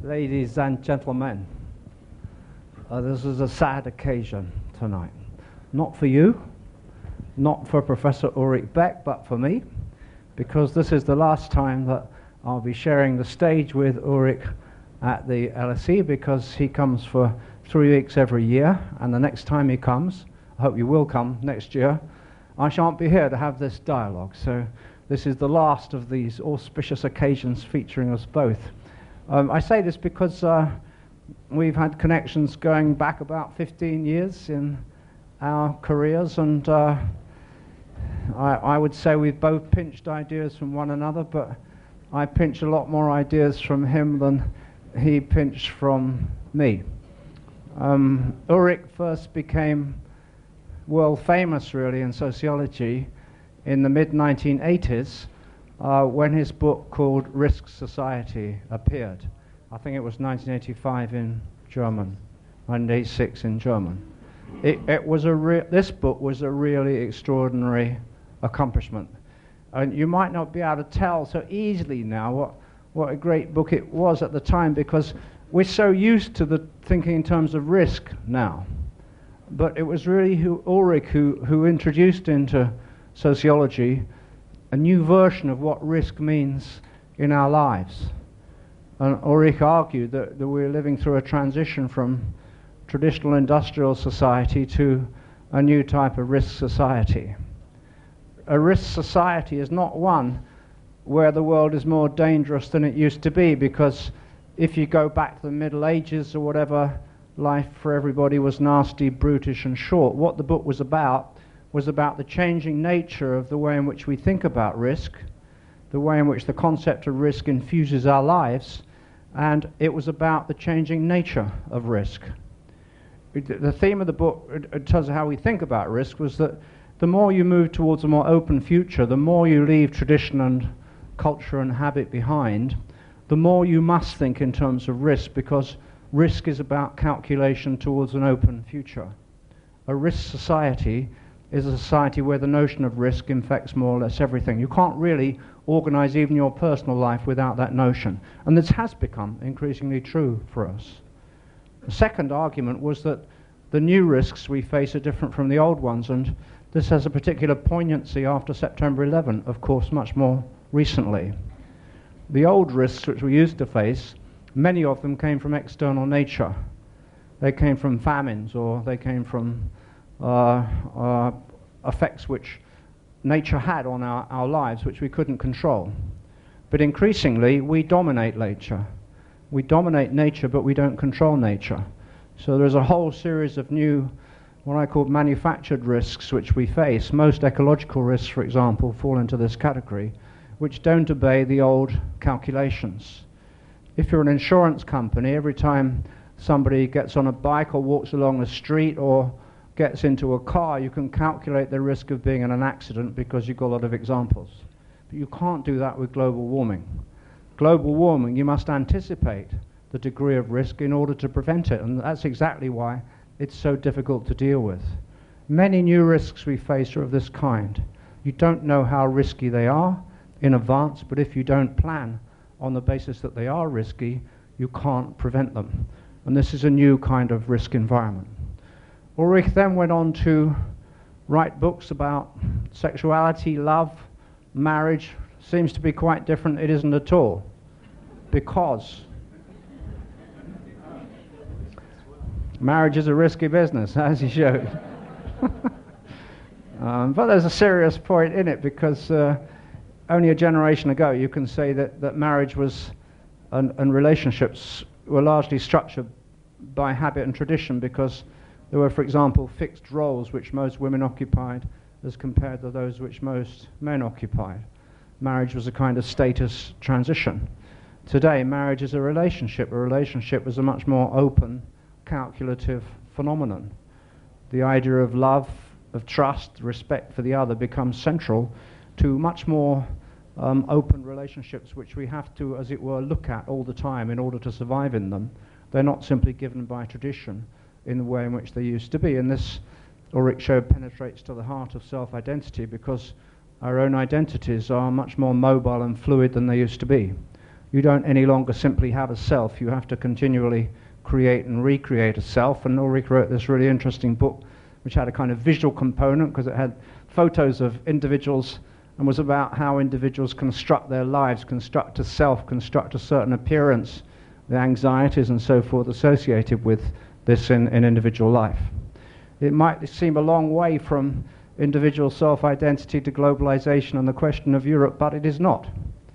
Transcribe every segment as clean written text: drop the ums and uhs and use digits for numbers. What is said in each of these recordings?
Ladies and gentlemen, this is a sad occasion tonight. Not for you, not for Professor Ulrich Beck, but for me, because this is the last time that I'll be sharing the stage with Ulrich at the LSE, because he comes for 3 weeks every year, and the next time he comes, I hope you will come next year, I shan't be here to have this dialogue. So this is the last of these auspicious occasions featuring us both. I say this because we've had connections going back about 15 years in our careers, and I would say we've both pinched ideas from one another, but I pinch a lot more ideas from him than he pinched from me. Ulrich first became world famous really in sociology in the mid-1980s when his book called Risk Society appeared. I think it was 1985 in German, 1986 in German. This book was a really extraordinary accomplishment. And you might not be able to tell so easily now what a great book it was at the time, because we're so used to the thinking in terms of risk now. But it was really Ulrich who introduced into sociology a new version of what risk means in our lives. And Ulrich argued that we're living through a transition from traditional industrial society to a new type of risk society. A risk society is not one where the world is more dangerous than it used to be, because if you go back to the Middle Ages or whatever, life for everybody was nasty, brutish and short. What the book was about the changing nature of the way in which we think about risk, the way in which the concept of risk infuses our lives, and it was about the changing nature of risk. The theme of the book, in terms of how we think about risk, was that the more you move towards a more open future, the more you leave tradition and culture and habit behind, the more you must think in terms of risk, because risk is about calculation towards an open future. A risk society is a society where the notion of risk infects more or less everything. You can't really organize even your personal life without that notion. And this has become increasingly true for us. The second argument was that the new risks we face are different from the old ones, and this has a particular poignancy after September 11, of course, much more recently. The old risks which we used to face, many of them came from external nature. They came from famines, or they came from effects which nature had on our lives, which we couldn't control. But increasingly, we dominate nature. We dominate nature, but we don't control nature. So there's a whole series of new, what I call manufactured risks, which we face. Most ecological risks, for example, fall into this category, which don't obey the old calculations. If you're an insurance company, every time somebody gets on a bike or walks along the street or gets into a car, you can calculate the risk of being in an accident because you've got a lot of examples. But you can't do that with global warming. Global warming, you must anticipate the degree of risk in order to prevent it, and that's exactly why it's so difficult to deal with. Many new risks we face are of this kind. You don't know how risky they are in advance, but if you don't plan on the basis that they are risky, you can't prevent them. And this is a new kind of risk environment. Ulrich then went on to write books about sexuality, love, marriage. Seems to be quite different. It isn't at all, because marriage is a risky business, as he showed. But there's a serious point in it, because only a generation ago you can say that marriage was and relationships were largely structured by habit and tradition, because there were, for example, fixed roles which most women occupied as compared to those which most men occupied. Marriage was a kind of status transition. Today, marriage is a relationship. A relationship is a much more open, calculative phenomenon. The idea of love, of trust, respect for the other becomes central to much more open relationships, which we have to, as it were, look at all the time in order to survive in them. They're not simply given by tradition in the way in which they used to be. And this, Ulrich showed, penetrates to the heart of self-identity, because our own identities are much more mobile and fluid than they used to be. you don't any longer simply have a self, you have to continually create and recreate a self. And Ulrich wrote this really interesting book which had a kind of visual component because it had photos of individuals and was about how individuals construct their lives, construct a self, construct a certain appearance, the anxieties and so forth associated with this in individual life. It might seem a long way from individual self-identity to globalization and the question of Europe, but it is not,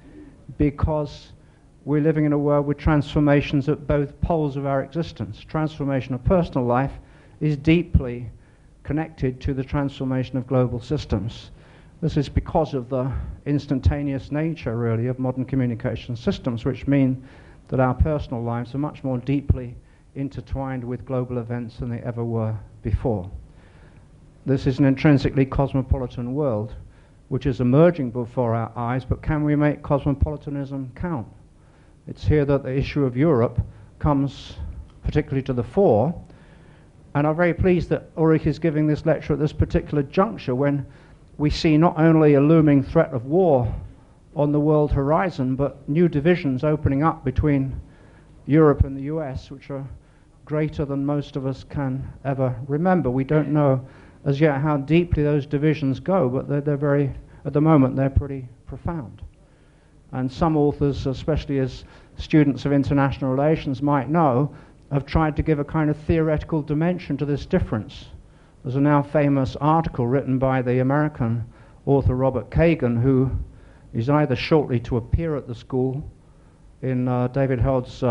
because we're living in a world with transformations at both poles of our existence. Transformation of personal life is deeply connected to the transformation of global systems. This is because of the instantaneous nature, really, of modern communication systems, which mean that our personal lives are much more deeply intertwined with global events than they ever were before. This is an intrinsically cosmopolitan world, which is emerging before our eyes, but can we make cosmopolitanism count? It's here that the issue of Europe comes particularly to the fore, and I'm very pleased that Ulrich is giving this lecture at this particular juncture when we see not only a looming threat of war on the world horizon, but new divisions opening up between Europe and the US, which are greater than most of us can ever remember. We don't know as yet how deeply those divisions go, but they're very, at the moment, they're pretty profound. And some authors, especially as students of international relations might know, have tried to give a kind of theoretical dimension to this difference. There's a now famous article written by the American author Robert Kagan, who is either shortly to appear at the school in David Held's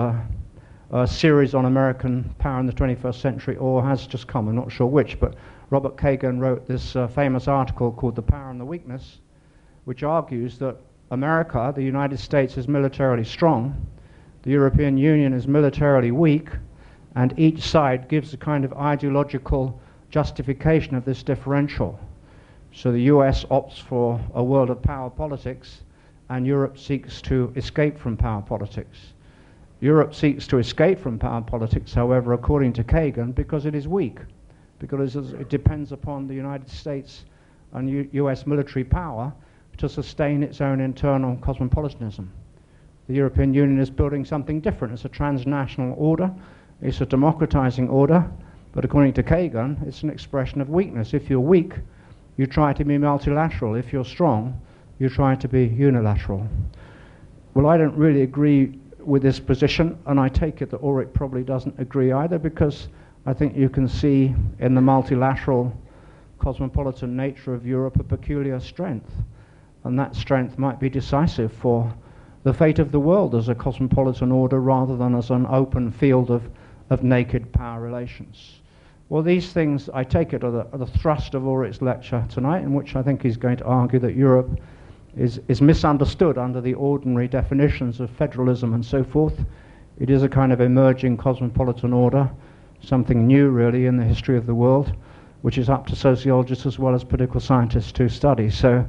series on American power in the 21st century, or has just come, I'm not sure which, but Robert Kagan wrote this famous article called The Power and the Weakness, which argues that America, the United States, is militarily strong, the European Union is militarily weak, and each side gives a kind of ideological justification of this differential. So the US opts for a world of power politics, and Europe seeks to escape from power politics. Europe seeks to escape from power politics, however, according to Kagan, because it is weak, because it depends upon the United States and US military power to sustain its own internal cosmopolitanism. The European Union is building something different. It's a transnational order, it's a democratizing order, but according to Kagan, it's an expression of weakness. If you're weak, you try to be multilateral. If you're strong, you try to be unilateral. Well, I don't really agree with this position, and I take it that Ulrich probably doesn't agree either, because I think you can see in the multilateral cosmopolitan nature of Europe a peculiar strength, and that strength might be decisive for the fate of the world as a cosmopolitan order rather than as an open field of naked power relations. Well, these things, I take it, are the thrust of Ulrich's lecture tonight, in which I think he's going to argue that Europe is misunderstood under the ordinary definitions of federalism and so forth. It is a kind of emerging cosmopolitan order, something new really in the history of the world, which is up to sociologists as well as political scientists to study. So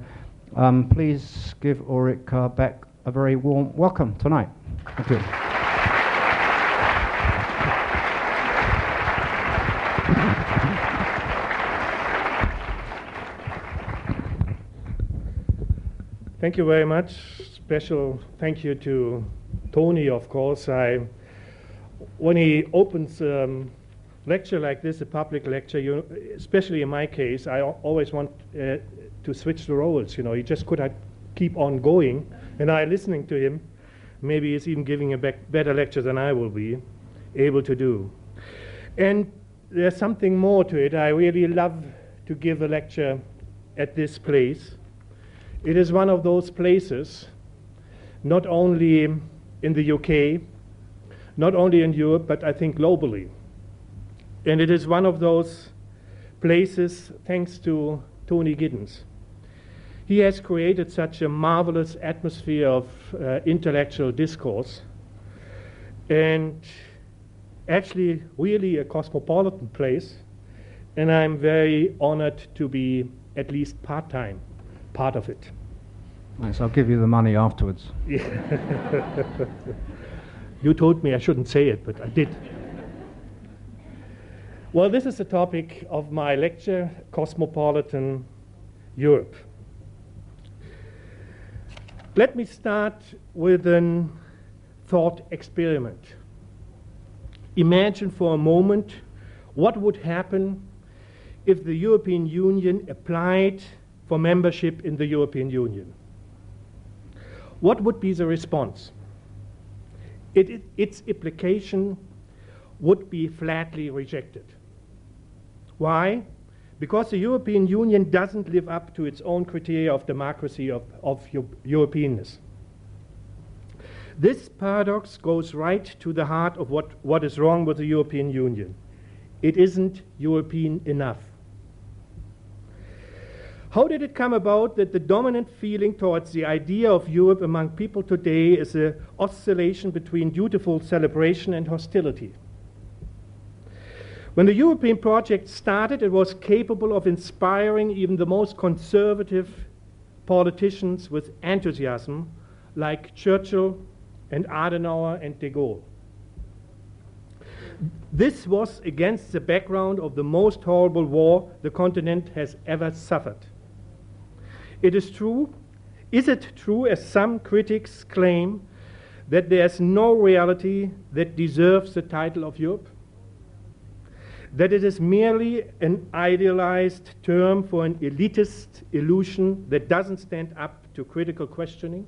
please give Ulrich Beck a very warm welcome tonight. Thank you. Thank you very much. Special thank you to Tony, of course. When he opens lecture like this, a public lecture, especially in my case, I always want to switch the roles. You know, he just could keep on going, and I listening to him. Maybe he's even giving a better lecture than I will be able to do. And there's something more to it. I really love to give a lecture at this place. It is one of those places, not only in the UK, not only in Europe, but I think globally. And it is one of those places thanks to Tony Giddens. He has created such a marvelous atmosphere of intellectual discourse, and actually really a cosmopolitan place, and I'm very honored to be at least part-time part of it. Nice, I'll give you the money afterwards. You told me I shouldn't say it, but I did. Well, this is the topic of my lecture, Cosmopolitan Europe. Let me start with an thought experiment. Imagine for a moment what would happen if the European Union applied for membership in the European Union. What would be the response? Its application would be flatly rejected. Why? Because the European Union doesn't live up to its own criteria of democracy, of Europeanness. This paradox goes right to the heart of what is wrong with the European Union. It isn't European enough. How did it come about that the dominant feeling towards the idea of Europe among people today is an oscillation between dutiful celebration and hostility? When the European project started, it was capable of inspiring even the most conservative politicians with enthusiasm, like Churchill and Adenauer and de Gaulle. This was against the background of the most horrible war the continent has ever suffered. It is true. Is it true, as some critics claim, that there's no reality that deserves the title of Europe? That it is merely an idealized term for an elitist illusion that doesn't stand up to critical questioning?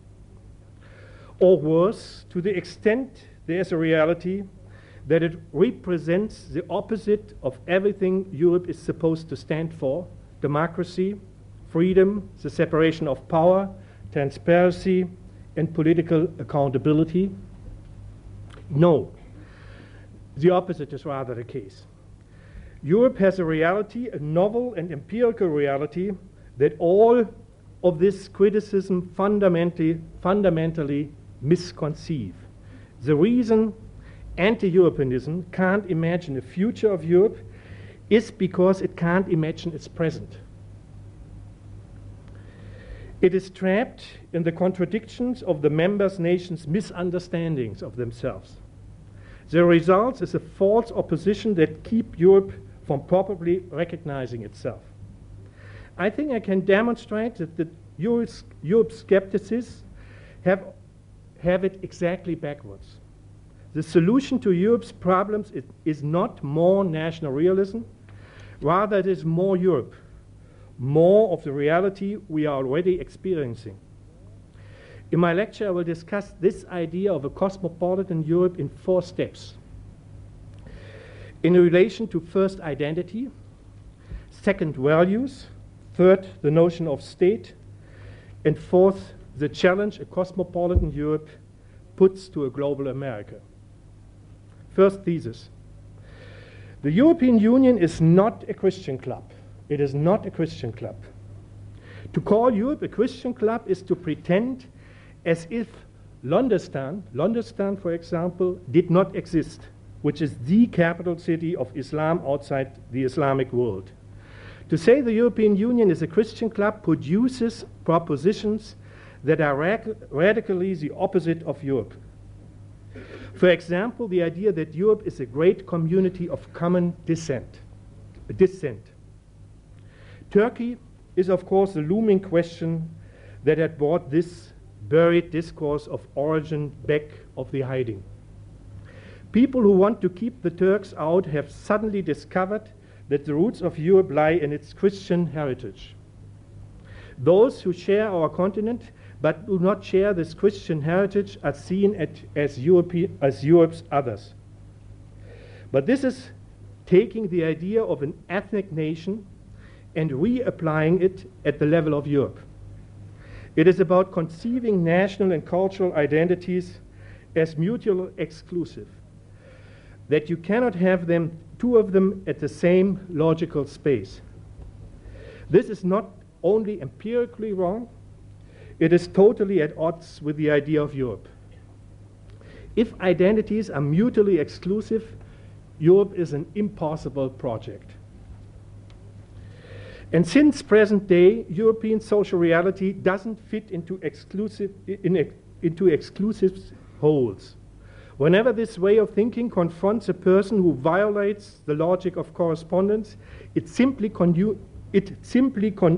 Or worse, to the extent there's a reality, that it represents the opposite of everything Europe is supposed to stand for: democracy, freedom, the separation of power, transparency, and political accountability? No, the opposite is rather the case. Europe has a reality, a novel and empirical reality, that all of this criticism fundamentally misconceive. The reason anti-Europeanism can't imagine a future of Europe is because it can't imagine its present. It is trapped in the contradictions of the member nations' misunderstandings of themselves. The result is a false opposition that keeps Europe from properly recognizing itself. I think I can demonstrate that the Europe's skeptics have it exactly backwards. The solution to Europe's problems is not more national realism, rather it is more Europe, more of the reality we are already experiencing. In my lecture, I will discuss this idea of a cosmopolitan Europe in 4 steps. In relation to first, identity; second, values; third, the notion of state; and fourth, the challenge a cosmopolitan Europe puts to a global America. First thesis. The European Union is not a Christian club. It is not a Christian club. To call Europe a Christian club is to pretend as if London, for example, did not exist, which is the capital city of Islam outside the Islamic world. To say the European Union is a Christian club produces propositions that are radically the opposite of Europe. For example, the idea that Europe is a great community of common dissent. Turkey is, of course, the looming question that had brought this buried discourse of origin back of the hiding. People who want to keep the Turks out have suddenly discovered that the roots of Europe lie in its Christian heritage. Those who share our continent but do not share this Christian heritage are seen as Europe's others. But this is taking the idea of an ethnic nation and reapplying it at the level of Europe. It is about conceiving national and cultural identities as mutually exclusive, that you cannot have two of them at the same logical space. This is not only empirically wrong, it is totally at odds with the idea of Europe. If identities are mutually exclusive, Europe is an impossible project. And since present day, European social reality doesn't fit into exclusive holes. Whenever this way of thinking confronts a person who violates the logic of correspondence, it simply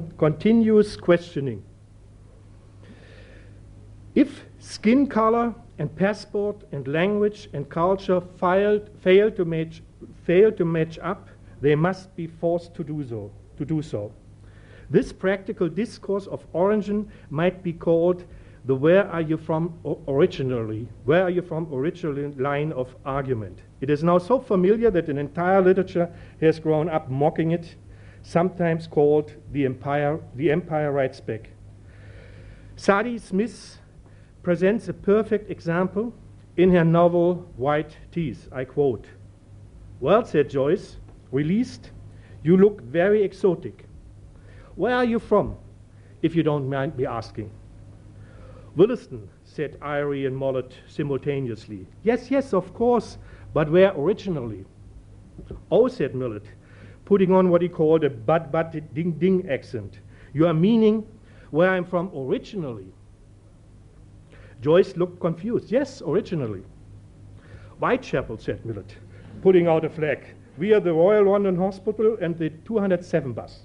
continues questioning. If skin color and passport and language and culture fail to match up, they must be forced to do so. This practical discourse of origin might be called the where are you from originally line of argument. It is now so familiar that an entire literature has grown up mocking it, sometimes called the empire writes back. Sadie Smith presents a perfect example in her novel White Teeth. I quote, "Well," said Joyce, released, "you look very exotic. Where are you from, if you don't mind me asking?" "Williston," said Irie and Mollett simultaneously. "Yes, yes, of course, but where originally?" "Oh," said Millett, putting on what he called a bud ding accent. "You are meaning where I'm from originally?" Joyce looked confused. "Yes, originally." "Whitechapel," said Millett, putting out a flag. "We are the Royal London Hospital and the 207 bus."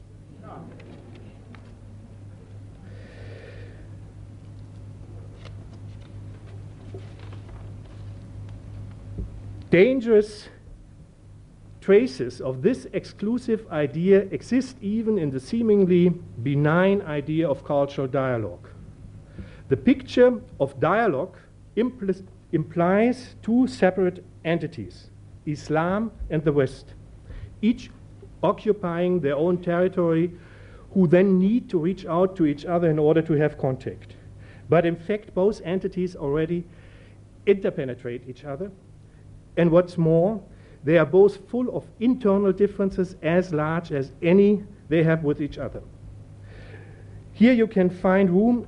Dangerous traces of this exclusive idea exist even in the seemingly benign idea of cultural dialogue. The picture of dialogue implies two separate entities, Islam and the West, each occupying their own territory, who then need to reach out to each other in order to have contact. But in fact, both entities already interpenetrate each other. And what's more, they are both full of internal differences as large as any they have with each other. Where you can find room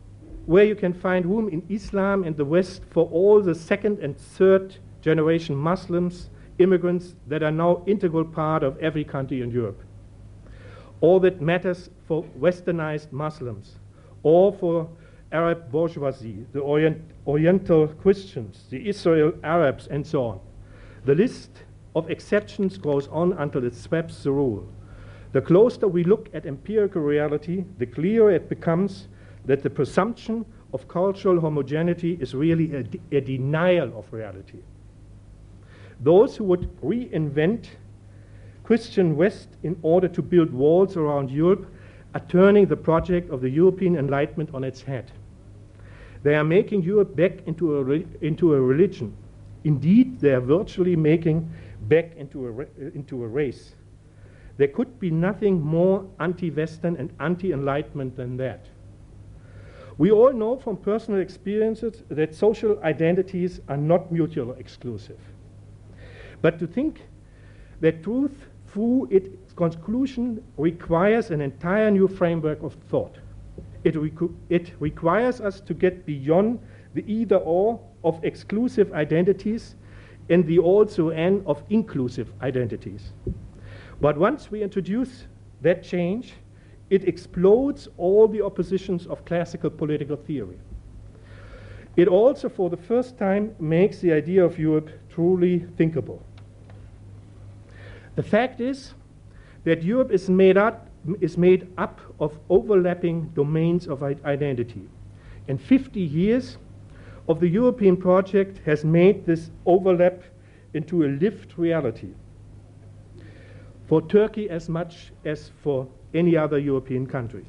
in Islam and the West for all the second and third generation Muslims, immigrants that are now integral part of every country in Europe. All that matters for westernized Muslims, or for Arab bourgeoisie, the Oriental Christians, the Israel Arabs, and so on. The list of exceptions goes on until it sweeps the rule. The closer we look at empirical reality, the clearer it becomes that the presumption of cultural homogeneity is really a denial of reality. Those who would reinvent Christian West in order to build walls around Europe are turning the project of the European Enlightenment on its head. They are making Europe back into a religion. Indeed, they are virtually making back into a race. There could be nothing more anti-Western and anti-Enlightenment than that. We all know from personal experiences that social identities are not mutually exclusive. But to think that truth through its conclusion requires an entire new framework of thought. It requires us to get beyond the either-or of exclusive identities and the also-and of inclusive identities. But once we introduce that change, it explodes all the oppositions of classical political theory. It also, for the first time, makes the idea of Europe truly thinkable. The fact is that Europe is made up of overlapping domains of identity. And 50 years of the European project has made this overlap into a lived reality for Turkey as much as for any other European country.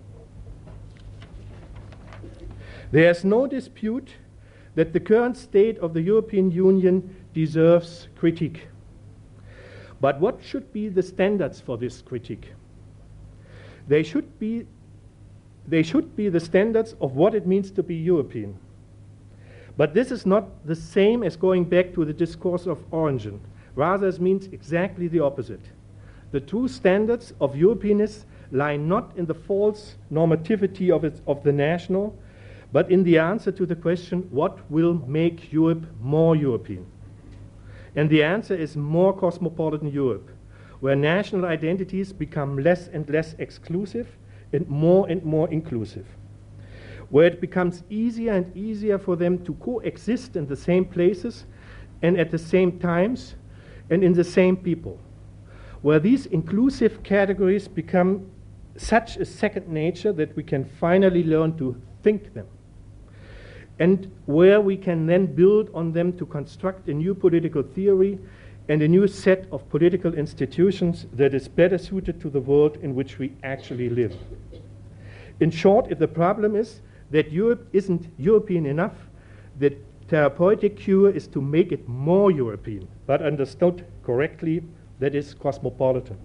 There is no dispute that the current state of the European Union deserves critique. But what should be the standards for this critique? They should be the standards of what it means to be European. But this is not the same as going back to the discourse of origin. Rather, it means exactly the opposite. The true standards of Europeanness lie not in the false normativity of the national, but in the answer to the question, what will make Europe more European? And the answer is more cosmopolitan Europe, where national identities become less and less exclusive and more inclusive, where it becomes easier and easier for them to coexist in the same places and at the same times and in the same people, where these inclusive categories become such a second nature that we can finally learn to think them. and where we can then build on them to construct a new political theory and a new set of political institutions that is better suited to the world in which we actually live. In short, if the problem is that Europe isn't European enough, the therapeutic cure is to make it more European, but understood correctly, that is cosmopolitan.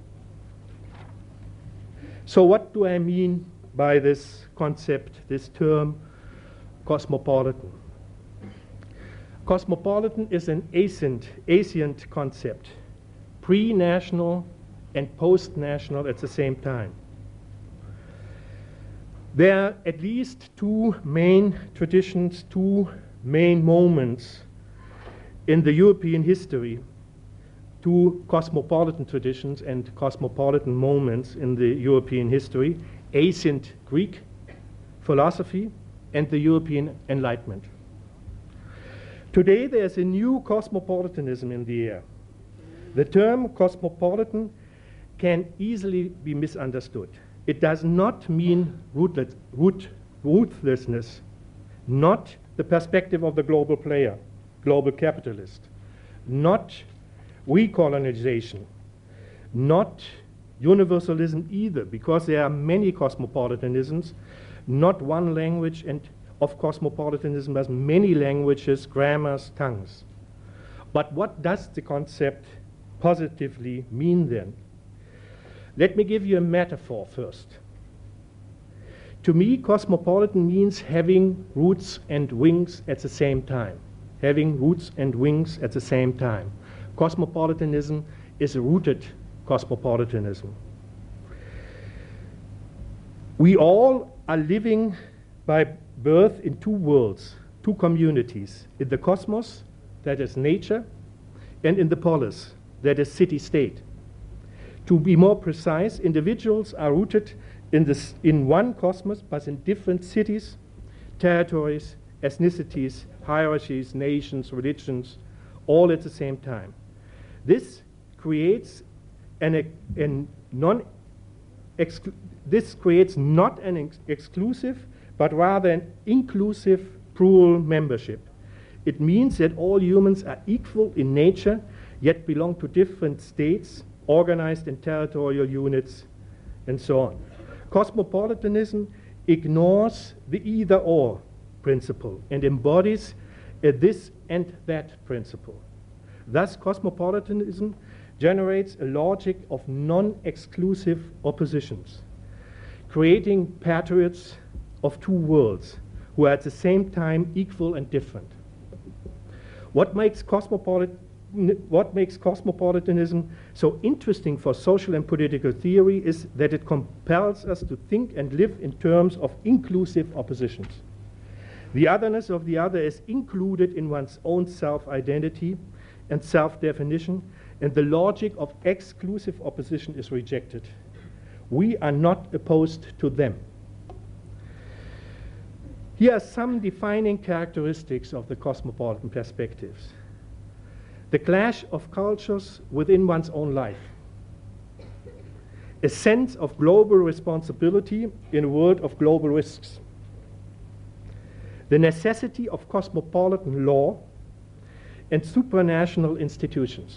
So what do I mean by this concept, this term, cosmopolitan? Cosmopolitan is an ancient concept, pre-national and post-national at the same time. There are at least two main traditions, two main moments in the European history, two cosmopolitan traditions and cosmopolitan moments in the European history: ancient Greek philosophy and the European Enlightenment. Today there's a new cosmopolitanism in the air. The term cosmopolitan can easily be misunderstood. It does not mean ruthlessness, not the perspective of the global player, global capitalist, not recolonization, not universalism either, because there are many cosmopolitanisms, not one language, and of cosmopolitanism as many languages, grammars, tongues. But what does the concept positively mean then? Let me give you a metaphor first. To me, cosmopolitan means having roots and wings at the same time. Having roots and wings at the same time. Cosmopolitanism is rooted cosmopolitanism. We all are living by birth in two worlds, two communities. In the cosmos, that is nature, and in the polis, that is city-state. To be more precise, individuals are rooted in one cosmos, but in different cities, territories, ethnicities, hierarchies, nations, religions, all at the same time. This creates not an exclusive, but rather an inclusive plural membership. It means that all humans are equal in nature, yet belong to different states, organized in territorial units, and so on. Cosmopolitanism ignores the either-or principle and embodies a this and that principle. Thus, cosmopolitanism generates a logic of non-exclusive oppositions, creating patriots of two worlds who are at the same time equal and different. What makes cosmopolitanism so interesting for social and political theory is that it compels us to think and live in terms of inclusive oppositions. The otherness of the other is included in one's own self-identity and self-definition, and the logic of exclusive opposition is rejected. We are not opposed to them. Here are some defining characteristics of the cosmopolitan perspectives. The clash of cultures within one's own life. A sense of global responsibility in a world of global risks. The necessity of cosmopolitan law and supranational institutions.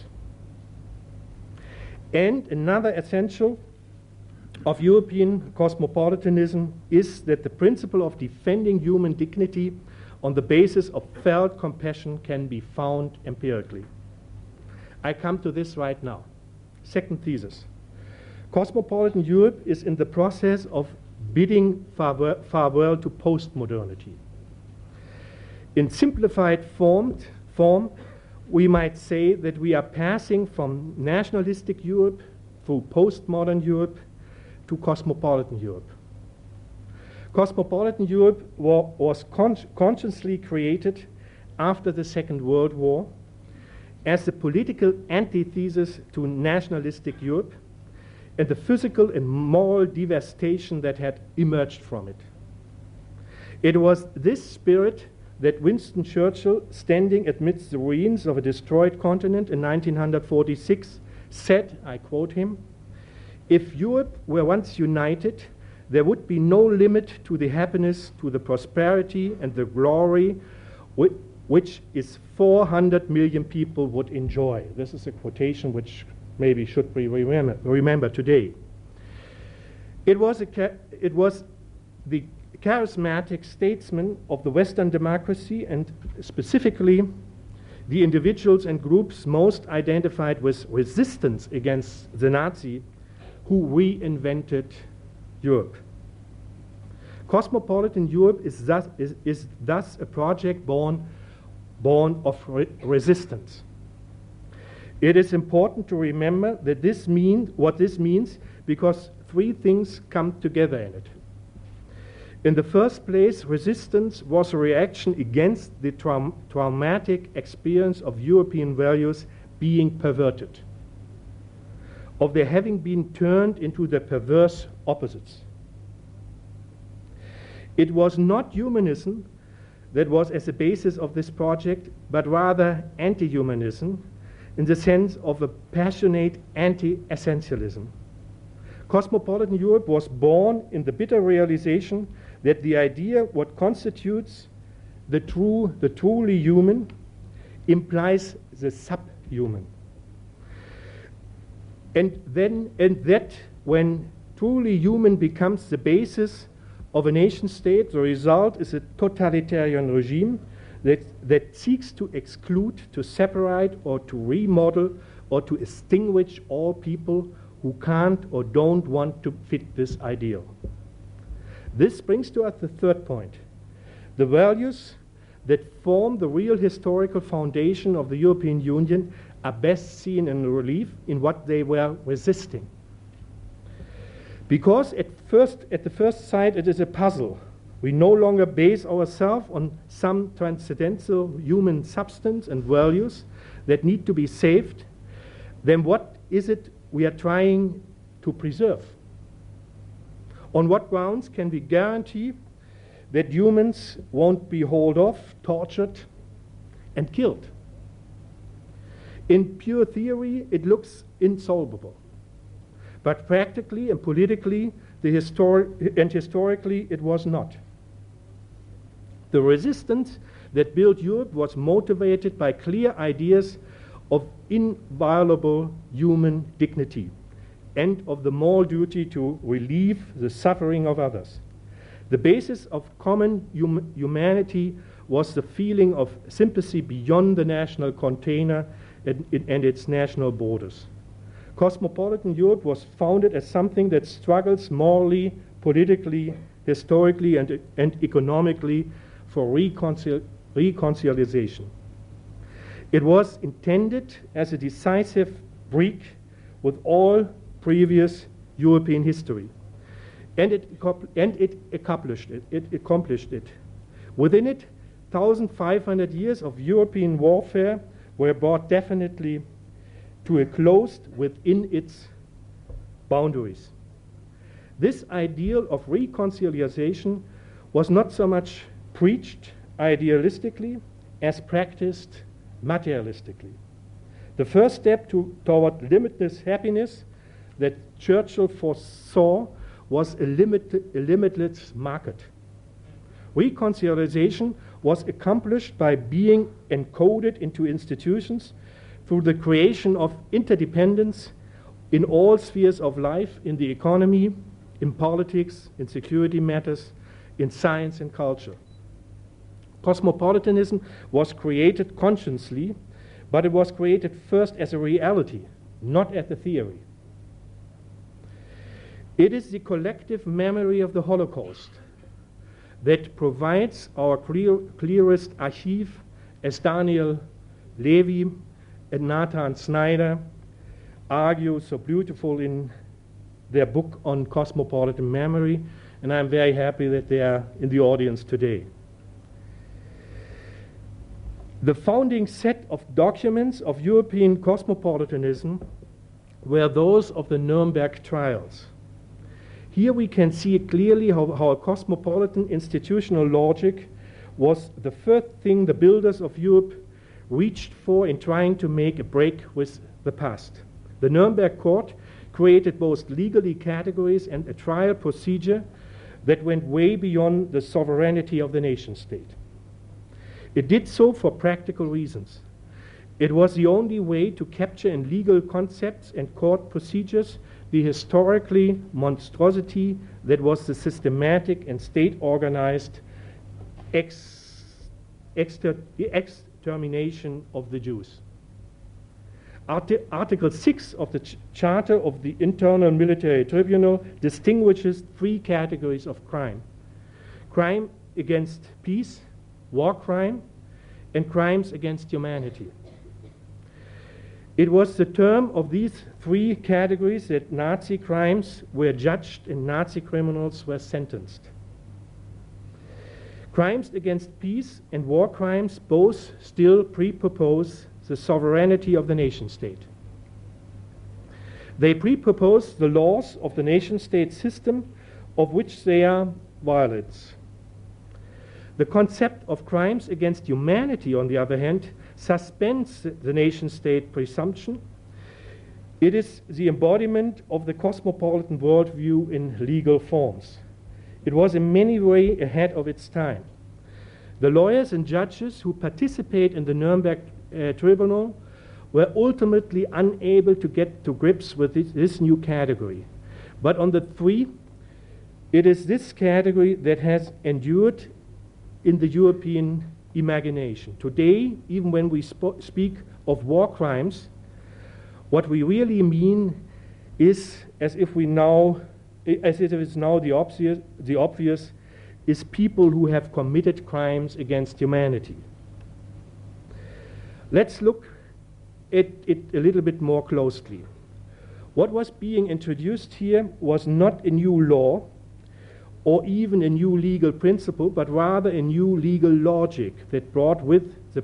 And another essential of European cosmopolitanism is that the principle of defending human dignity on the basis of felt compassion can be found empirically. I come to this right now. Second thesis. Cosmopolitan Europe is in the process of bidding farewell to postmodernity. In simplified form, we might say that we are passing from nationalistic Europe through postmodern Europe to cosmopolitan Europe. Cosmopolitan Europe was consciously created after the Second World War as the political antithesis to nationalistic Europe and the physical and moral devastation that had emerged from it. It was this spirit that Winston Churchill, standing amidst the ruins of a destroyed continent in 1946, said, I quote him, "If Europe were once united, there would be no limit to the happiness, to the prosperity and the glory which is 400 million people would enjoy. This is a quotation which maybe should be remembered today. It was the charismatic statesman of the Western democracy, and specifically the individuals and groups most identified with resistance against the Nazi, who reinvented Europe. Cosmopolitan Europe is thus a project born of resistance. It is important to remember that what this means, because three things come together in it. In the first place, resistance was a reaction against the traumatic experience of European values being perverted, of their having been turned into the perverse opposites. It was not humanism that was as the basis of this project, but rather anti-humanism, in the sense of a passionate anti-essentialism. Cosmopolitan Europe was born in the bitter realization that the idea what constitutes the truly human implies the subhuman. And that when truly human becomes the basis of a nation state, the result is a totalitarian regime that seeks to exclude, to separate, or to remodel, or to extinguish all people who can't or don't want to fit this ideal. This brings to us the third point. The values that form the real historical foundation of the European Union are best seen in relief in what they were resisting. Because at the first sight it is a puzzle. We no longer base ourselves on some transcendental human substance and values that need to be saved. Then what is it we are trying to preserve? On what grounds can we guarantee that humans won't be hauled off, tortured, and killed? In pure theory, it looks insolvable. But practically and politically, historically, it was not. The resistance that built Europe was motivated by clear ideas of inviolable human dignity and of the moral duty to relieve the suffering of others. The basis of common humanity was the feeling of sympathy beyond the national container and its national borders. Cosmopolitan Europe was founded as something that struggles morally, politically, historically, and economically for reconciliation. It was intended as a decisive break with all previous European history, and it accomplished it. Within it, 1,500 years of European warfare were brought definitely to a close within its boundaries. This ideal of reconciliation was not so much preached idealistically as practiced materialistically. The first step toward limitless happiness that Churchill foresaw was a limitless market. Reconciliation was accomplished by being encoded into institutions through the creation of interdependence in all spheres of life, in the economy, in politics, in security matters, in science and culture. Cosmopolitanism was created consciously, but it was created first as a reality, not as a theory. It is the collective memory of the Holocaust that provides our clearest archive, as Daniel Levy and Nathan Snyder argue so beautiful in their book on cosmopolitan memory, and I'm very happy that they are in the audience today. The founding set of documents of European cosmopolitanism were those of the Nuremberg trials. Here we can see clearly how a cosmopolitan institutional logic was the first thing the builders of Europe reached for in trying to make a break with the past. The Nuremberg court created both legally categories and a trial procedure that went way beyond the sovereignty of the nation state. It did so for practical reasons. It was the only way to capture in legal concepts and court procedures the historically monstrosity that was the systematic and state-organized extermination of the Jews. Article 6 of the Charter of the Internal Military Tribunal distinguishes three categories of crime: crime against peace, war crime, and crimes against humanity. It was the term of these three categories that Nazi crimes were judged and Nazi criminals were sentenced. Crimes against peace and war crimes both still pre-propose the sovereignty of the nation state. They pre-propose the laws of the nation state system of which they are violates. The concept of crimes against humanity, on the other hand, suspends the nation state presumption. It is the embodiment of the cosmopolitan worldview in legal forms. It was in many ways ahead of its time. The lawyers and judges who participate in the Nuremberg Tribunal were ultimately unable to get to grips with this new category. But on the three, it is this category that has endured in the European imagination. Today, even when we speak of war crimes, what we really mean is, as if it is now the obvious, is people who have committed crimes against humanity. Let's look at it a little bit more closely. What was being introduced here was not a new law or even a new legal principle, but rather a new legal logic that broke with the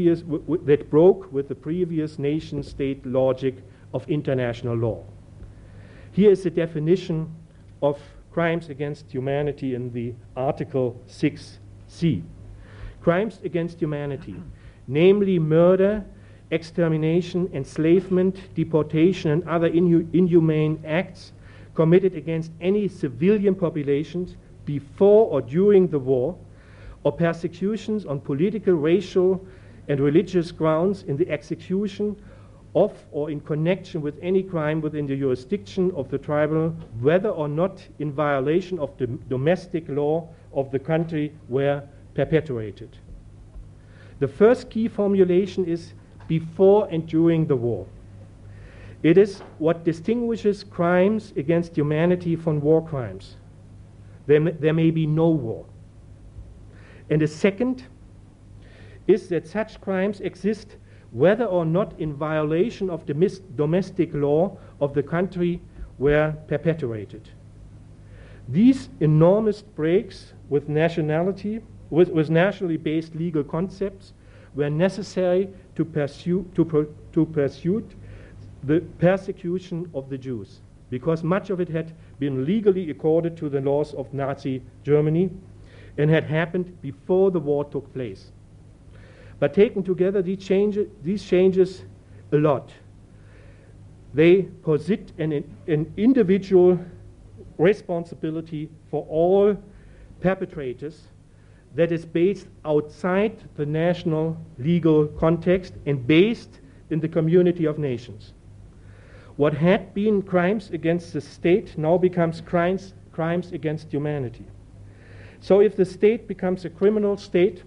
previous nation-state logic of international law. Here is the definition of crimes against humanity in the Article 6c. Crimes against humanity, namely murder, extermination, enslavement, deportation, and other inhumane acts committed against any civilian populations before or during the war, or persecutions on political, racial, and religious grounds in the execution of or in connection with any crime within the jurisdiction of the tribunal, whether or not in violation of the domestic law of the country were perpetuated. The first key formulation is before and during the war. It is what distinguishes crimes against humanity from war crimes. There may be no war. And the second is that such crimes exist whether or not in violation of the domestic law of the country were perpetuated. These enormous breaks with nationally based legal concepts were necessary to pursue the persecution of the Jews, because much of it had been legally accorded to the laws of Nazi Germany and had happened before the war took place. But taken together, these changes a lot. They posit an individual responsibility for all perpetrators that is based outside the national legal context and based in the community of nations. What had been crimes against the state now becomes crimes against humanity. So if the state becomes a criminal state,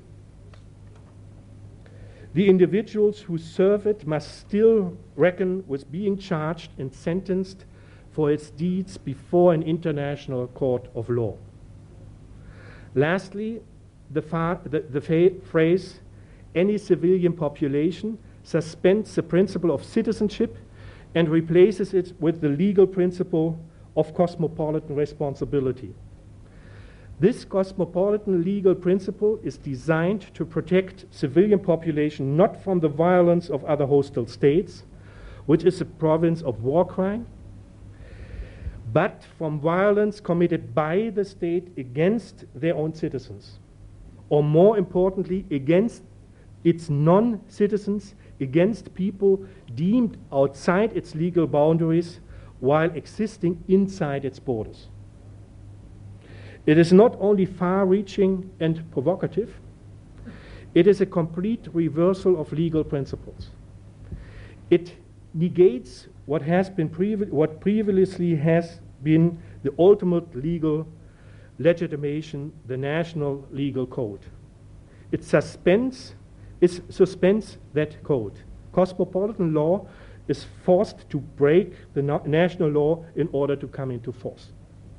the individuals who serve it must still reckon with being charged and sentenced for its deeds before an international court of law. Lastly, the phrase, any civilian population, suspends the principle of citizenship and replaces it with the legal principle of cosmopolitan responsibility. This cosmopolitan legal principle is designed to protect civilian population not from the violence of other hostile states, which is a province of war crime, but from violence committed by the state against their own citizens, or more importantly, against its non-citizens, against people deemed outside its legal boundaries while existing inside its borders. It is not only far-reaching and provocative, it is a complete reversal of legal principles. It negates what previously has been the ultimate legal legitimation, the national legal code. It suspends that code. Cosmopolitan law is forced to break the national law in order to come into force.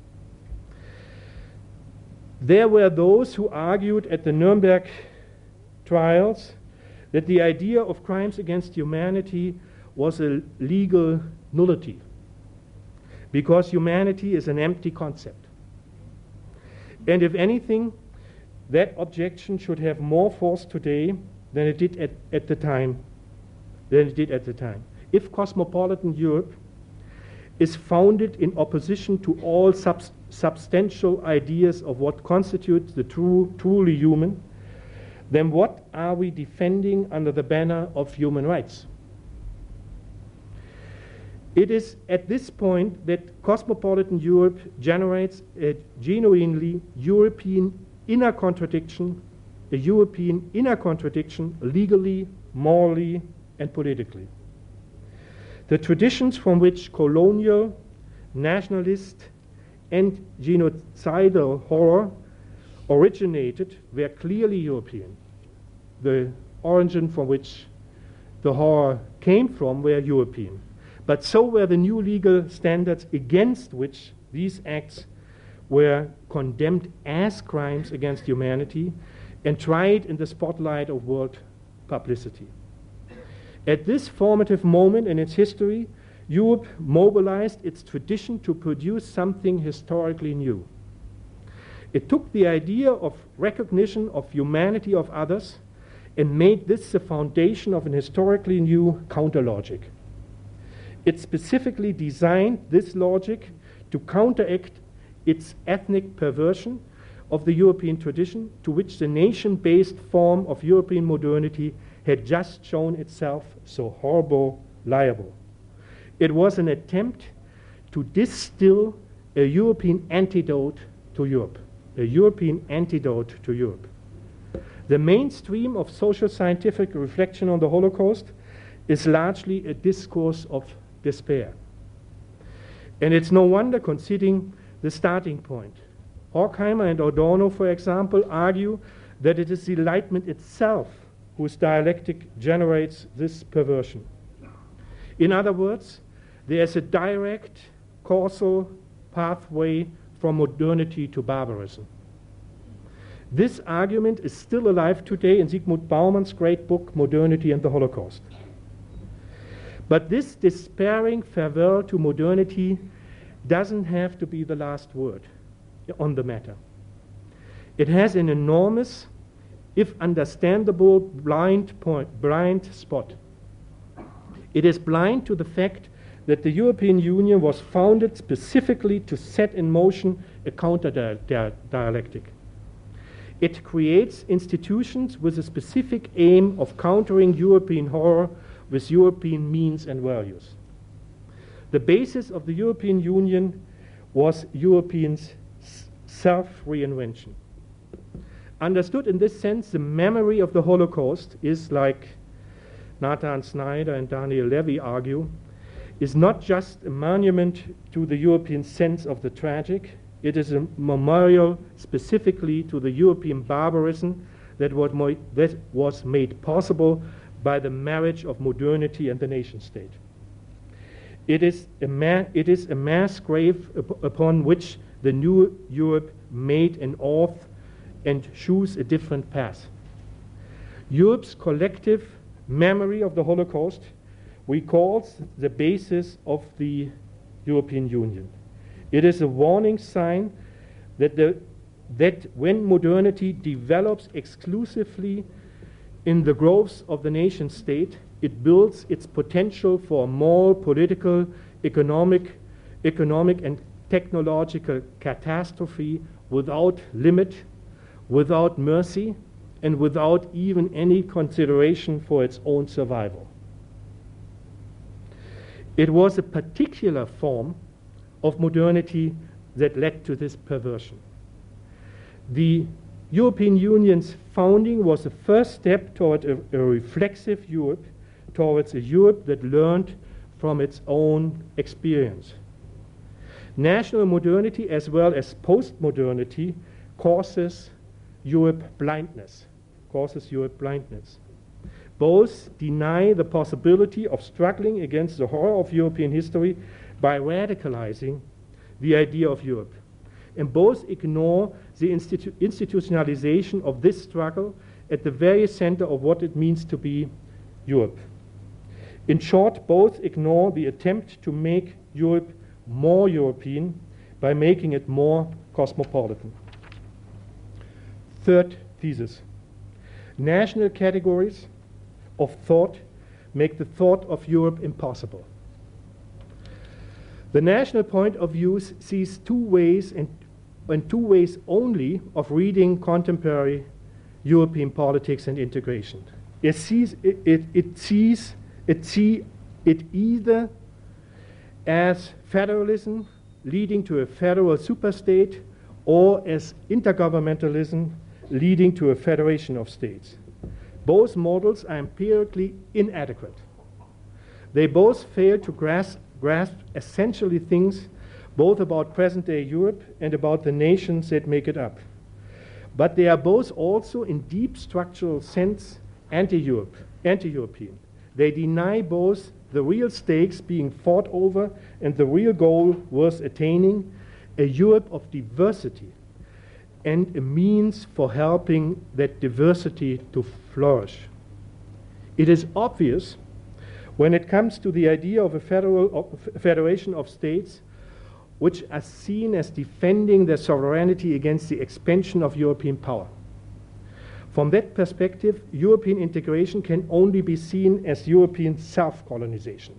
There were those who argued at the Nuremberg trials that the idea of crimes against humanity was a legal nullity, because humanity is an empty concept. And if anything, that objection should have more force today than it did at the time. If cosmopolitan Europe is founded in opposition to all substantial ideas of what constitutes the truly human, then what are we defending under the banner of human rights? It is at this point that cosmopolitan Europe generates a genuinely European inner contradiction, legally, morally, and politically. The traditions from which colonial, nationalist, and genocidal horror originated were clearly European. The origin from which the horror came from were European. But so were the new legal standards against which these acts were condemned as crimes against humanity and tried in the spotlight of world publicity. At this formative moment in its history, Europe mobilized its tradition to produce something historically new. It took the idea of recognition of humanity of others and made this the foundation of an historically new counter-logic. It specifically designed this logic to counteract its ethnic perversion of the European tradition, to which the nation-based form of European modernity had just shown itself so horrible liable. It was an attempt to distill a European antidote to Europe, a European antidote to Europe. The mainstream of social scientific reflection on the Holocaust is largely a discourse of despair. And it's no wonder, considering the starting point. Horkheimer and Adorno, for example, argue that it is the Enlightenment itself whose dialectic generates this perversion. In other words, there is a direct causal pathway from modernity to barbarism. This argument is still alive today in Zygmunt Bauman's great book, Modernity and the Holocaust. But this despairing farewell to modernity doesn't have to be the last word on the matter. It has an enormous, if understandable, blind spot. It is blind to the fact that the European Union was founded specifically to set in motion a counter-dialectic. It creates institutions with a specific aim of countering European horror with European means and values. The basis of the European Union was Europeans' self-reinvention. Understood in this sense, the memory of the Holocaust is, like Nathan Snyder and Daniel Levy argue, is not just a monument to the European sense of the tragic, it is a memorial specifically to the European barbarism that was made possible by the marriage of modernity and the nation state. It is a mass grave upon which the new Europe made an oath and chose a different path. Europe's collective memory of the Holocaust recalls the basis of the European Union. It is a warning sign that when modernity develops exclusively in the growth of the nation state, it builds its potential for a more political, economic and technological catastrophe without limit, without mercy, and without even any consideration for its own survival. It was a particular form of modernity that led to this perversion. The European Union's founding was the first step toward a reflexive Europe, towards a Europe that learned from its own experience. National modernity as well as post-modernity causes Europe blindness. Both deny the possibility of struggling against the horror of European history by radicalizing the idea of Europe. And both ignore the institutionalization of this struggle at the very center of what it means to be Europe. In short, both ignore the attempt to make Europe more European by making it more cosmopolitan. Third thesis. National categories of thought make the thought of Europe impossible. The national point of view sees two ways and two ways only of reading contemporary European politics and integration. It sees it either as federalism leading to a federal superstate or as intergovernmentalism leading to a federation of states. Both models are empirically inadequate. They both fail to grasp essentially things both about present-day Europe and about the nations that make it up. But they are both also in deep structural sense anti-European. They deny both the real stakes being fought over and the real goal worth attaining, a Europe of diversity, and a means for helping that diversity to flourish. It is obvious when it comes to the idea of a federation of states which are seen as defending their sovereignty against the expansion of European power. From that perspective, European integration can only be seen as European self-colonization,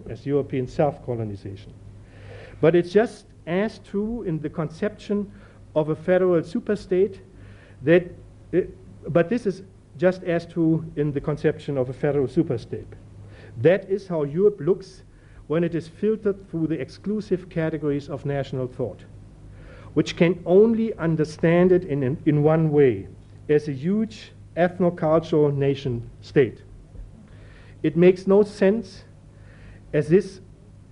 But it's just as true in the conception of a federal superstate but this is just as true in the conception of a federal superstate. That is how Europe looks when it is filtered through the exclusive categories of national thought, which can only understand it in one way, as a huge ethno-cultural nation state. It makes no sense as its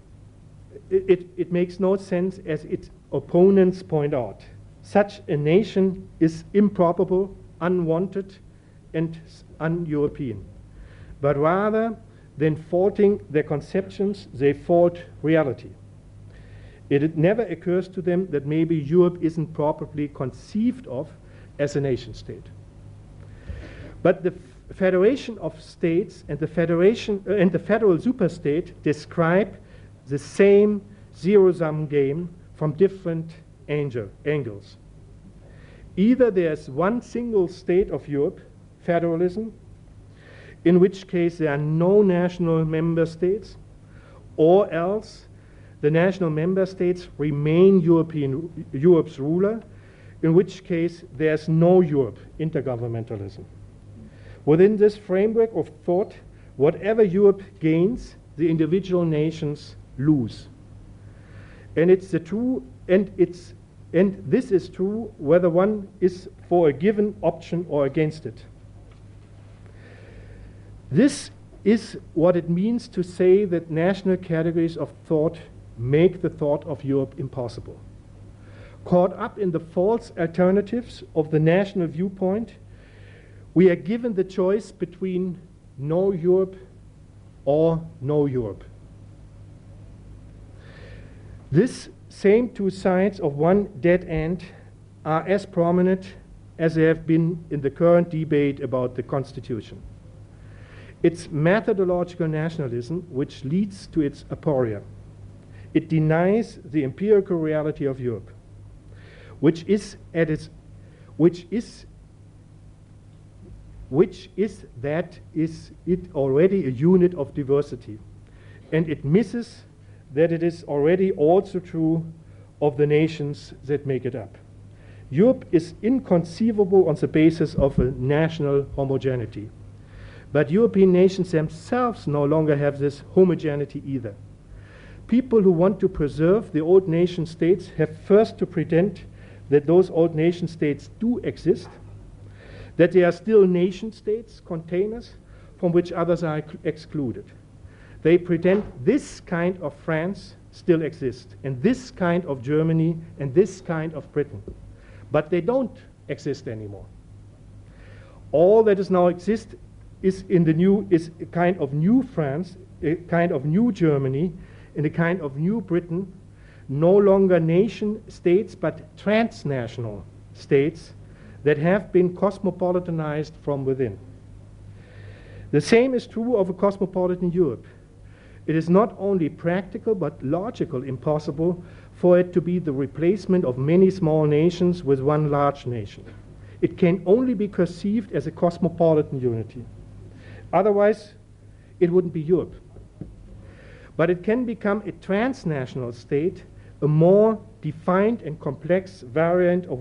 opponents point out. Such a nation is improbable, unwanted, and un-European. But rather than faulting their conceptions, they fault reality. It never occurs to them that maybe Europe isn't properly conceived of as a nation state. But the federation of states and the federal superstate describe the same zero-sum game from different angles. Either there's one single state of Europe, federalism, in which case there are no national member states, or else the national member states remain Europe's ruler, in which case there's no Europe, intergovernmentalism. Within this framework of thought, whatever Europe gains, the individual nations lose. And this is true whether one is for a given option or against it. This is what it means to say that national categories of thought make the thought of Europe impossible. Caught up in the false alternatives of the national viewpoint, we are given the choice between no Europe or no Europe. These same two sides of one dead end are as prominent as they have been in the current debate about the Constitution. It's methodological nationalism which leads to its aporia. It denies the empirical reality of Europe, which is that it already a unit of diversity, and it misses that it is already also true of the nations that make it up. Europe is inconceivable on the basis of a national homogeneity. But European nations themselves no longer have this homogeneity either. people who want to preserve the old nation states have first to pretend that those old nation states do exist, that they are still nation states, containers, from which others are excluded. They pretend this kind of France still exists, and this kind of Germany, and this kind of Britain. But they don't exist anymore. All that is now exist is is a kind of new France, a kind of new Germany, and a kind of new Britain, no longer nation states but transnational states that have been cosmopolitanized from within. The same is true of a cosmopolitan Europe. It is not only practical but logical impossible for it to be the replacement of many small nations with one large nation. It can only be perceived as a cosmopolitan unity. Otherwise, it wouldn't be Europe. But it can become a transnational state, a more defined and complex variant of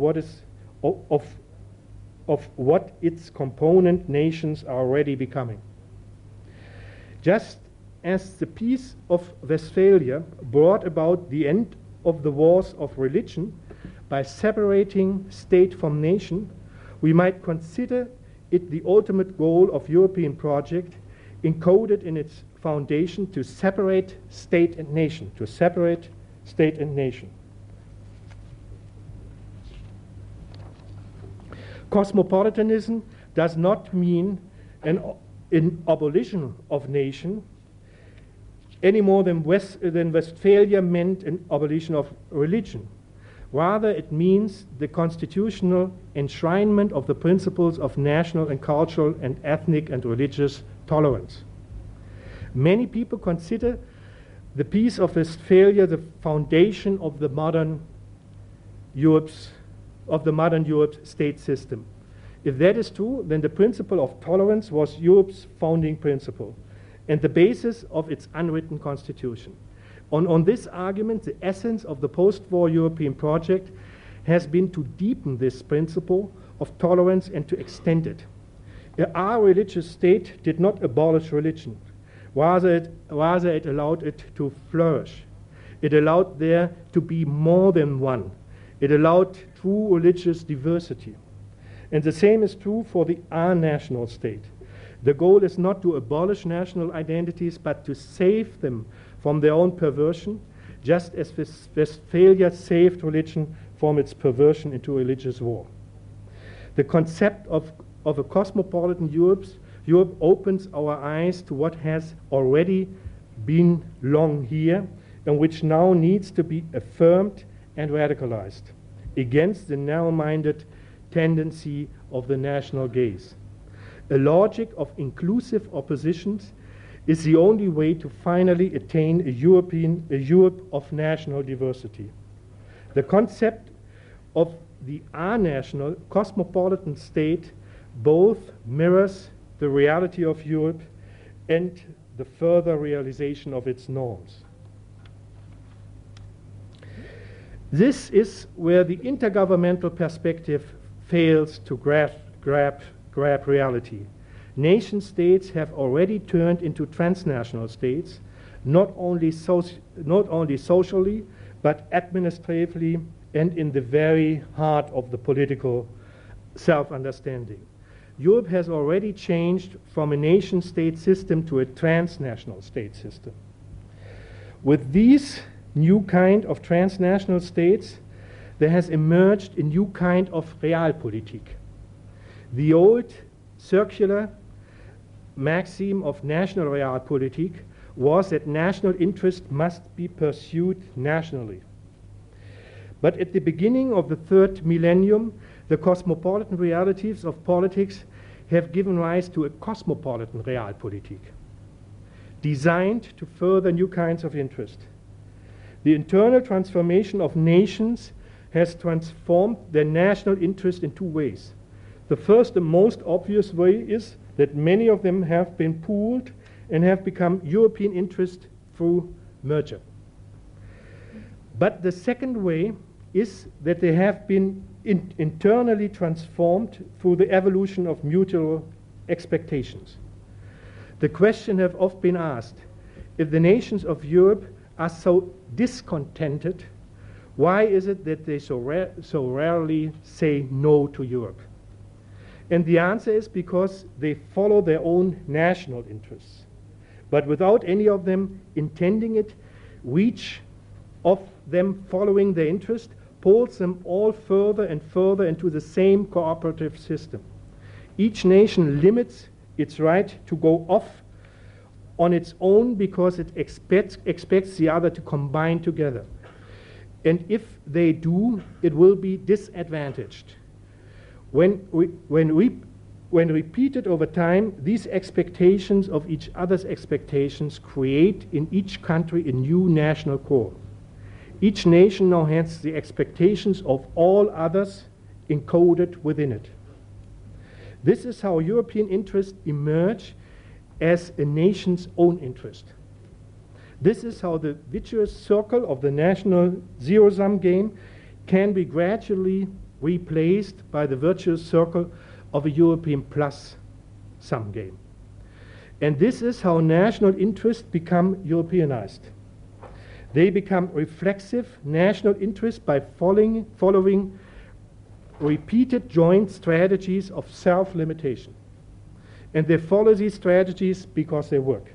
what its component nations are already becoming. Just as the Peace of Westphalia brought about the end of the wars of religion by separating state from nation, we might consider it the ultimate goal of European project, encoded in its foundation to separate state and nation, Cosmopolitanism does not mean an abolition of nation any more than Westphalia meant an abolition of religion. Rather, it means the constitutional enshrinement of the principles of national and cultural and ethnic and religious tolerance. Many people consider the Peace of Westphalia the foundation of the modern Europe's state system. If that is true, then the principle of tolerance was Europe's founding principle and the basis of its unwritten constitution. On this argument, the essence of the post-war European project has been to deepen this principle of tolerance and to extend it. Our religious state did not abolish religion. Rather, it allowed it to flourish. It allowed there to be more than one. It allowed true religious diversity. And the same is true for the national state. The goal is not to abolish national identities, but to save them from their own perversion, just as Westphalia saved religion from its perversion into religious war. The concept of a cosmopolitan Europe opens our eyes to what has already been long here and which now needs to be affirmed and radicalized against the narrow-minded tendency of the national gaze. A logic of inclusive oppositions is the only way to finally attain a Europe of national diversity. The concept of the national cosmopolitan state both mirrors the reality of Europe and the further realization of its norms. This is where the intergovernmental perspective fails to grab reality. Nation states have already turned into transnational states, not only socially, but administratively and in the very heart of the political self-understanding. Europe has already changed from a nation-state system to a transnational state system. With these new kind of transnational states, there has emerged a new kind of realpolitik. The old circular maxim of national realpolitik was that national interest must be pursued nationally. But at the beginning of the third millennium, the cosmopolitan realities of politics have given rise to a cosmopolitan realpolitik, designed to further new kinds of interest. The internal transformation of nations has transformed their national interest in two ways. The first and most obvious way is that many of them have been pooled and have become European interest through merger. But the second way is that they have been internally transformed through the evolution of mutual expectations. The question has often been asked, if the nations of Europe are so discontented, why is it that they so rarely say no to Europe? And the answer is because they follow their own national interests, but without any of them intending it, each of them following their interest pulls them all further and further into the same cooperative system. Each nation limits its right to go off on its own because it expects the other to combine together. And if they do, it will be disadvantaged. When repeated over time, these expectations of each other's expectations create in each country a new national core. Each nation now has the expectations of all others encoded within it. This is how European interests emerge as a nation's own interest. This is how the vicious circle of the national zero-sum game can be gradually replaced by the virtuous circle of a European plus-sum game. And this is how national interests become Europeanized. They become reflexive national interests by following repeated joint strategies of self-limitation. And they follow these strategies because they work.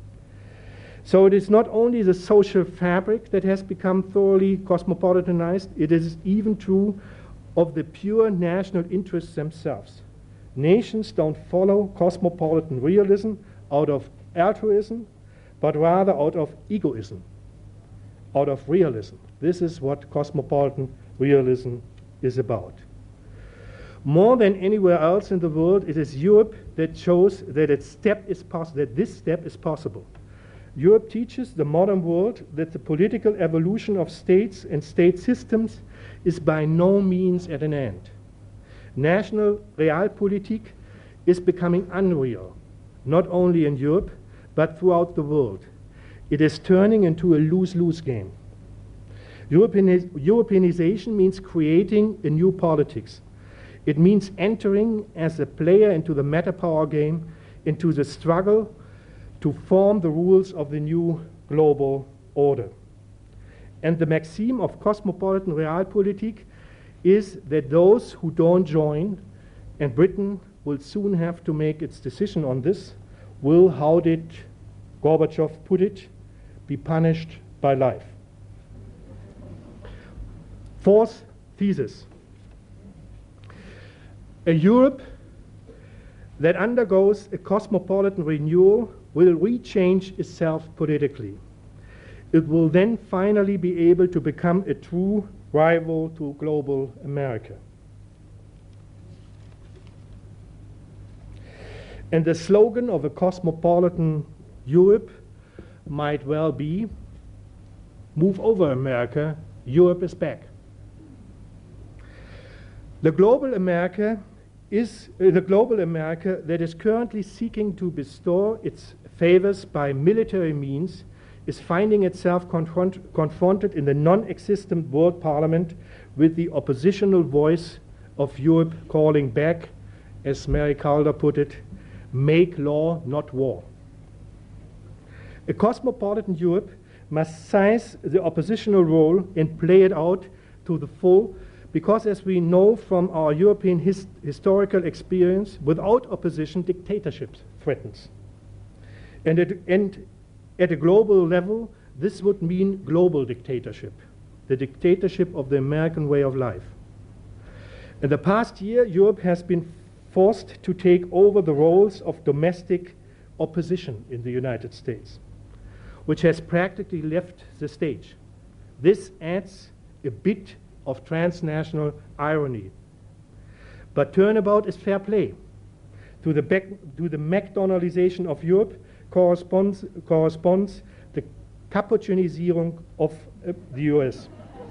So it is not only the social fabric that has become thoroughly cosmopolitanized, it is even true of the pure national interests themselves. Nations don't follow cosmopolitan realism out of altruism, but rather out of egoism, out of realism. This is what cosmopolitan realism is about. More than anywhere else in the world, it is Europe that shows that this step is possible. Europe teaches the modern world that the political evolution of states and state systems is by no means at an end. National realpolitik is becoming unreal, not only in Europe, but throughout the world. It is turning into a lose-lose game. Europeanization means creating a new politics. It means entering as a player into the meta-power game, into the struggle to form the rules of the new global order. And the maxim of cosmopolitan realpolitik is that those who don't join, and Britain will soon have to make its decision on this, will, how did Gorbachev put it, be punished by life. Fourth thesis. A Europe that undergoes a cosmopolitan renewal will rechange itself politically. It will then finally be able to become a true rival to global America. And the slogan of a cosmopolitan Europe might well be, "Move over, America, Europe is back." The global America that is currently seeking to bestow its favors by military means is finding itself confronted in the non-existent World Parliament with the oppositional voice of Europe calling back, as Mary Calder put it, "Make law, not war." A cosmopolitan Europe must seize the oppositional role and play it out to the full, because as we know from our European historical experience, without opposition, dictatorship threatens. And at a global level, this would mean global dictatorship, the dictatorship of the American way of life. In the past year, Europe has been forced to take over the roles of domestic opposition in the United States, which has practically left the stage. This adds a bit of transnational irony. But turnabout is fair play. To the McDonaldization of Europe corresponds the Capuchinizierung of the US.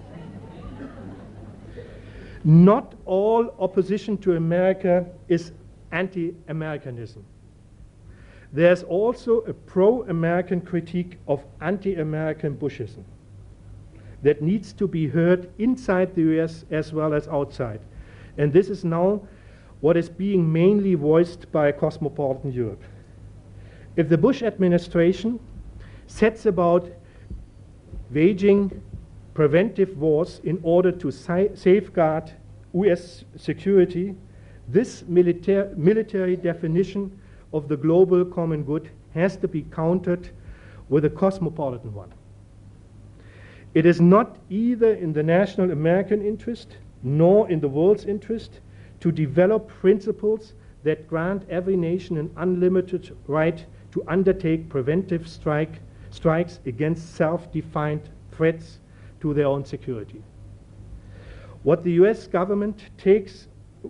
Not all opposition to America is anti-Americanism. There's also a pro-American critique of anti-American Bushism that needs to be heard inside the US as well as outside. And this is now what is being mainly voiced by cosmopolitan Europe. If the Bush administration sets about waging preventive wars in order to safeguard US security, this military definition of the global common good has to be countered with a cosmopolitan one. It is not either in the national American interest nor in the world's interest to develop principles that grant every nation an unlimited right to undertake preventive strikes against self-defined threats to their own security. What the US government takes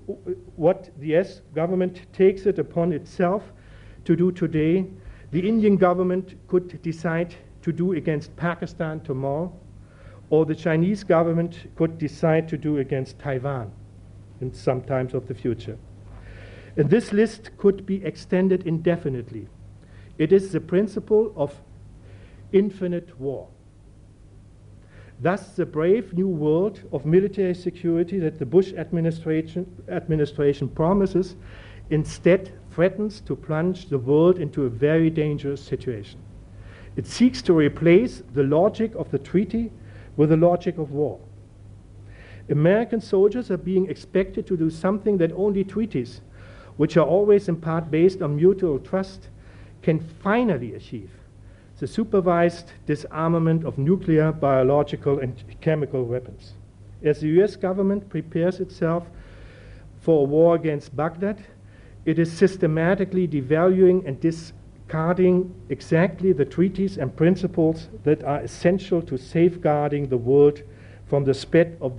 it upon itself to do today, the Indian government could decide to do against Pakistan tomorrow, or the Chinese government could decide to do against Taiwan in some times of the future. And this list could be extended indefinitely. It is the principle of infinite war. Thus, the brave new world of military security that the Bush administration promises instead threatens to plunge the world into a very dangerous situation. It seeks to replace the logic of the treaty with the logic of war. American soldiers are being expected to do something that only treaties, which are always in part based on mutual trust, can finally achieve: the supervised disarmament of nuclear, biological, and chemical weapons. As the US government prepares itself for a war against Baghdad, it is systematically devaluing and discarding exactly the treaties and principles that are essential to safeguarding the world from the spread of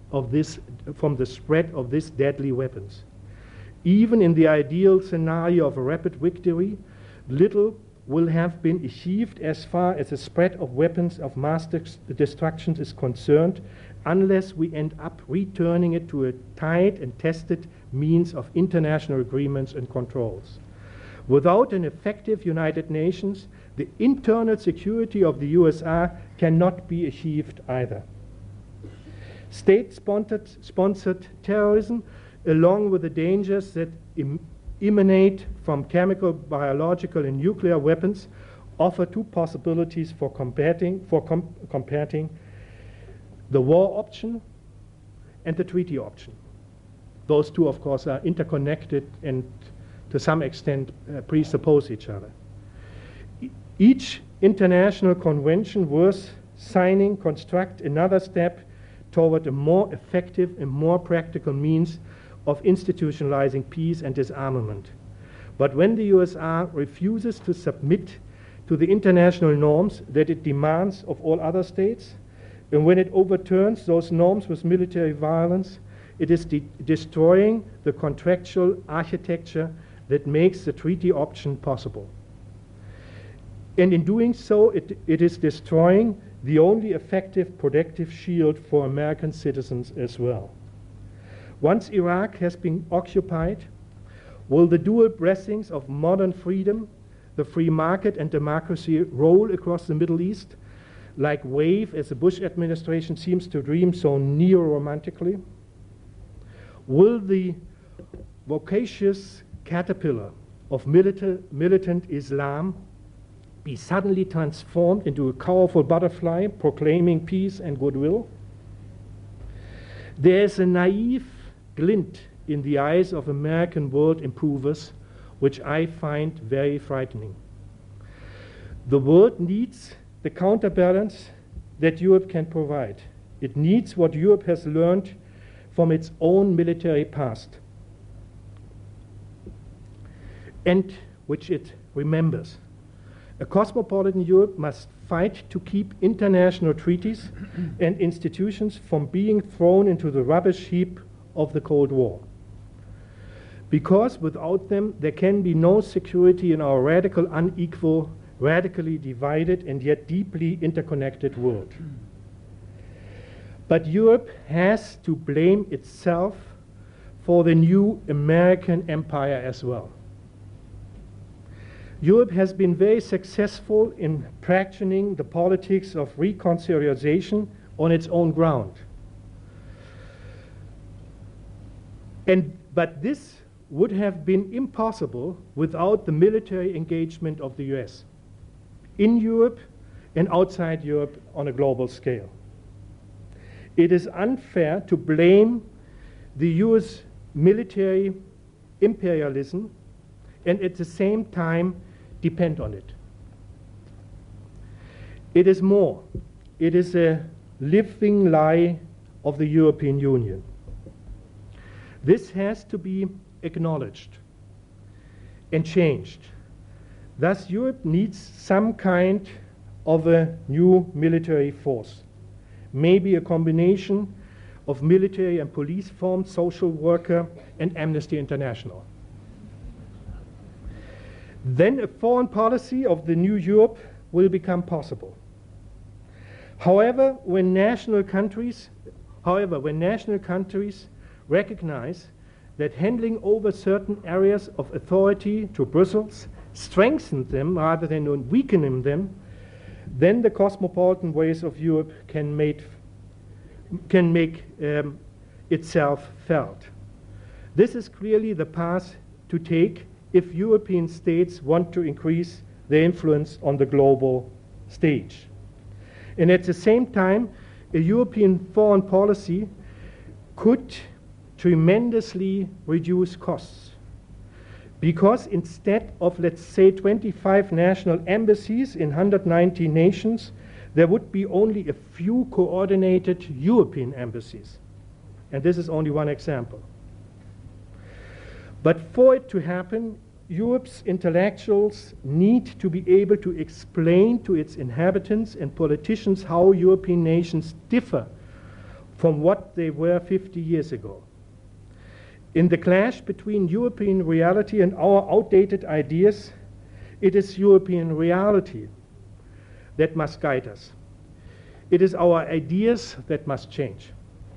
these deadly weapons. Even in the ideal scenario of a rapid victory, little will have been achieved as far as the spread of weapons of mass destruction is concerned, unless we end up returning it to a tried and tested means of international agreements and controls. Without an effective United Nations, the internal security of the USSR cannot be achieved either. State-sponsored terrorism, along with the dangers that emanate from chemical, biological, and nuclear weapons, offer two possibilities for combating the war option and the treaty option. Those two, of course, are interconnected and to some extent presuppose each other. Each international convention worth signing constructs another step toward a more effective and more practical means of institutionalizing peace and disarmament. But when the USSR refuses to submit to the international norms that it demands of all other states, and when it overturns those norms with military violence, it is destroying the contractual architecture that makes the treaty option possible. And in doing so, it is destroying the only effective protective shield for American citizens as well. Once Iraq has been occupied, will the dual blessings of modern freedom, the free market and democracy, roll across the Middle East like wave, as the Bush administration seems to dream so neo-romantically? Will the voracious caterpillar of militant Islam be suddenly transformed into a powerful butterfly proclaiming peace and goodwill? There is a naive glint in the eyes of American world improvers, which I find very frightening. The world needs the counterbalance that Europe can provide. It needs what Europe has learned from its own military past, and which it remembers. A cosmopolitan Europe must fight to keep international treaties and institutions from being thrown into the rubbish heap of the Cold War. Because without them, there can be no security in our radical, unequal, radically divided, and yet deeply interconnected world. But Europe has to blame itself for the new American empire as well. Europe has been very successful in practicing the politics of reconciliation on its own ground. But this would have been impossible without the military engagement of the US. In Europe, and outside Europe on a global scale. It is unfair to blame the US military imperialism and at the same time depend on it. It is more. It is a living lie of the European Union. This has to be acknowledged and changed. Thus, Europe needs some kind of a new military force, maybe a combination of military and police formed social worker and Amnesty International. Then a foreign policy of the new Europe will become possible. However, when national countries recognize that handing over certain areas of authority to Brussels strengthens them rather than weakening them, then the cosmopolitan ways of Europe can make itself felt. This is clearly the path to take if European states want to increase their influence on the global stage. And at the same time, a European foreign policy could tremendously reduce costs. Because instead of, let's say, 25 national embassies in 190 nations, there would be only a few coordinated European embassies. And this is only one example. But for it to happen, Europe's intellectuals need to be able to explain to its inhabitants and politicians how European nations differ from what they were 50 years ago. In the clash between European reality and our outdated ideas, it is European reality that must guide us. It is our ideas that must change.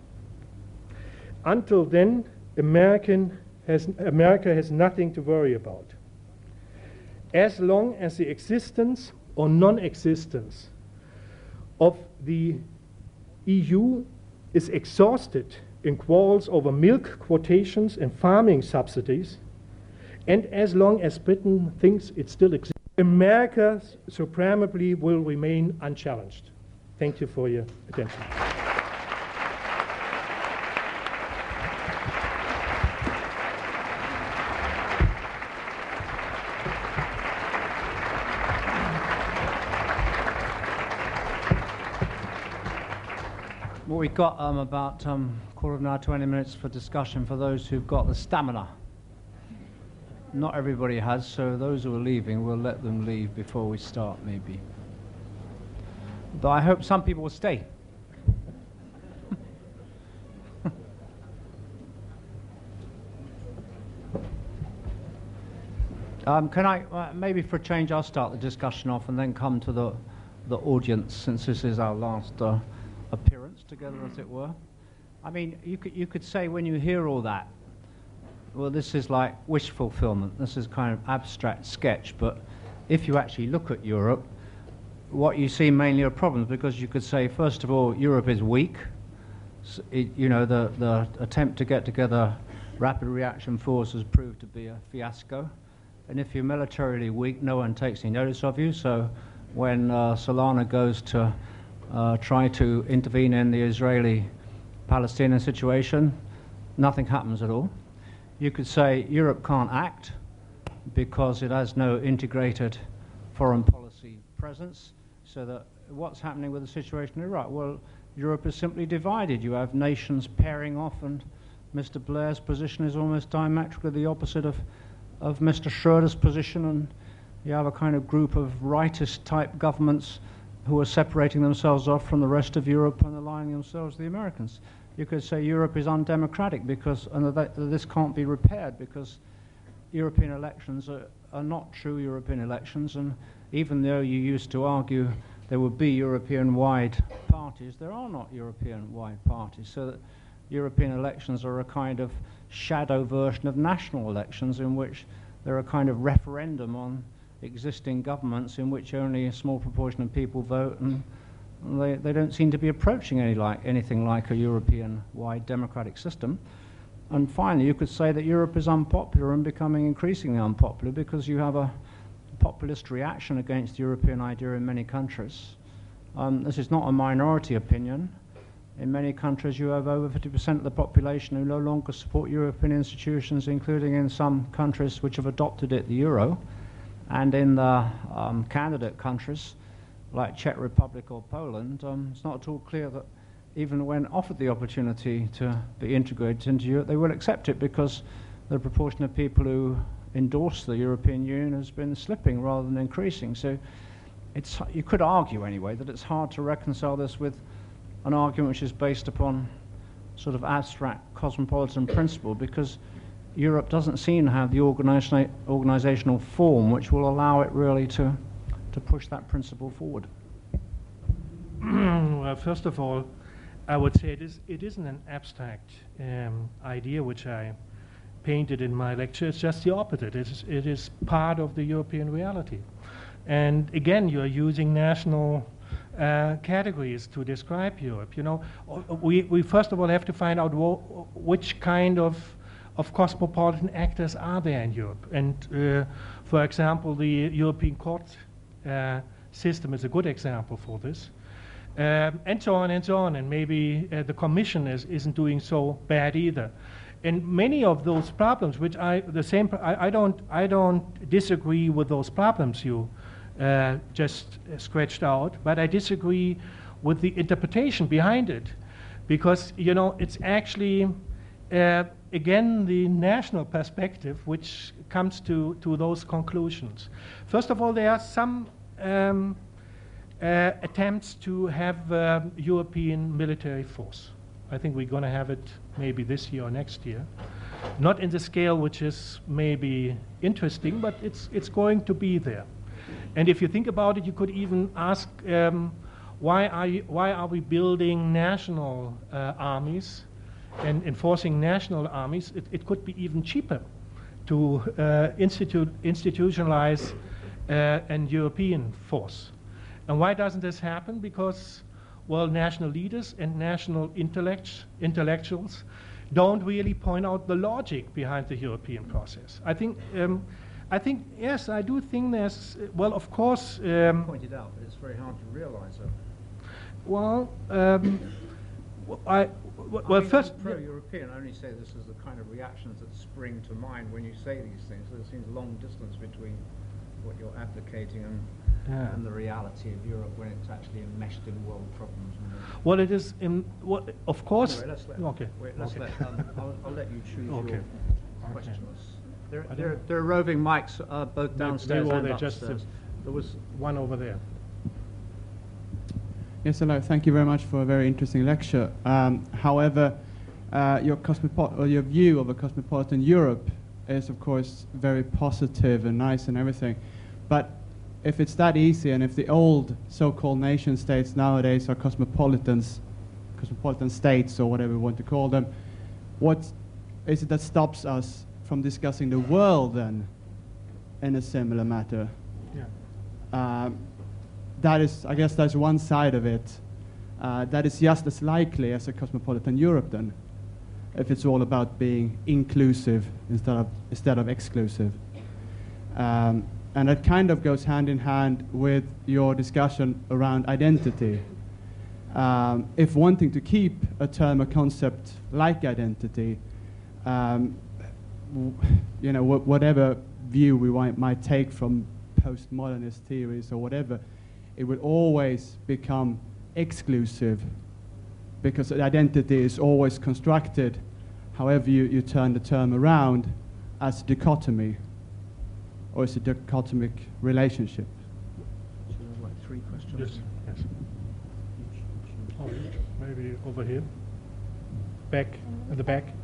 Until then, America has nothing to worry about. As long as the existence or non-existence of the EU is exhausted in quarrels over milk quotations and farming subsidies, and as long as Britain thinks it still exists, America supremely will remain unchallenged. Thank you for your attention. Well, we've got about quarter of an hour, 20 minutes for discussion for those who've got the stamina. Not everybody has, so those who are leaving, we'll let them leave before we start, maybe. But I hope some people will stay. Can I, maybe for a change, I'll start the discussion off and then come to the audience, since this is our last appearance together, as it were. I mean, you could say when you hear all that, well, this is like wish fulfillment. This is kind of abstract sketch, but if you actually look at Europe, what you see mainly are problems, because you could say, first of all, Europe is weak. You know, the attempt to get together rapid reaction forces proved to be a fiasco. And if you're militarily weak, no one takes any notice of you. So when Solana goes to try to intervene in the Israeli-Palestinian situation, nothing happens at all. You could say Europe can't act because it has no integrated foreign policy presence. So that what's happening with the situation in Iraq? Well, Europe is simply divided. You have nations pairing off, and Mr. Blair's position is almost diametrically the opposite of Mr. Schroeder's position, and you have a kind of group of rightist type governments who are separating themselves off from the rest of Europe and aligning themselves with the Americans. You could say Europe is undemocratic because, and that this can't be repaired because European elections are not true European elections, and even though you used to argue there would be European-wide parties, there are not European-wide parties, so that European elections are a kind of shadow version of national elections in which they're a kind of referendum on existing governments in which only a small proportion of people vote, and they don't seem to be approaching anything like a European-wide democratic system. And finally, you could say that Europe is unpopular and becoming increasingly unpopular because you have a populist reaction against the European idea in many countries. This is not a minority opinion. In many countries, you have over 50% of the population who no longer support European institutions, including in some countries which have adopted it, the euro, and in the candidate countries like Czech Republic or Poland. It's not at all clear that even when offered the opportunity to be integrated into Europe, they will accept it, because the proportion of people who endorse the European Union has been slipping rather than increasing. So you could argue anyway that it's hard to reconcile this with an argument which is based upon sort of abstract cosmopolitan principle, because Europe doesn't seem to have the organizational form which will allow it really to push that principle forward. Well, first of all, I would say it isn't an abstract idea which I painted in my lecture. It's just the opposite. It is part of the European reality. And again, you're using national categories to describe Europe. You know, we first of all have to find out which kind of cosmopolitan actors are there in Europe. And for example, the European court system is a good example for this. And so on and so on. And maybe the Commission isn't doing so bad either. And many of those problems, which I don't disagree with those problems you just scratched out, but I disagree with the interpretation behind it, because you know it's actually again the national perspective which comes to those conclusions. First of all, there are some attempts to have European military force. I think we're going to have it maybe this year or next year. Not in the scale which is maybe interesting, but it's going to be there. And if you think about it, you could even ask, why are we building national armies and enforcing national armies? It could be even cheaper to institutionalize an European force. And why doesn't this happen? Because, well, national leaders and national intellectuals don't really point out the logic behind the European process. I think, yes, I do think there's, well, of course... pointed out, but it's very hard to realize it. Well, first... Pro-European, I only say this as the kind of reactions that spring to mind when you say these things. There seems a long distance between what you're advocating and the reality of Europe when it's actually enmeshed in world problems. Well, it is in. Well, of course. Anyway, let's let, okay. Wait, let's okay. I'll let you choose okay. your questions. There are roving mics both downstairs and upstairs. There was one over there. Yes, hello. Thank you very much for a very interesting lecture. However, your view of a cosmopolitan Europe is, of course, very positive and nice and everything. But if it's that easy, and if the old so-called nation states nowadays are cosmopolitan states, or whatever we want to call them, what is it that stops us from discussing the world then in a similar matter? Yeah. That is, I guess that's one side of it. That is just as likely as a cosmopolitan Europe then, if it's all about being inclusive instead of exclusive. And that kind of goes hand in hand with your discussion around identity. If wanting to keep a term, a concept like identity, you know, whatever view we might take from postmodernist theories or whatever, it will always become exclusive, because identity is always constructed, however you turn the term around, as a dichotomy, or as a dichotomic relationship. So there's like 3 questions. Yes. Yes. Oh, maybe over here. Back, at the back.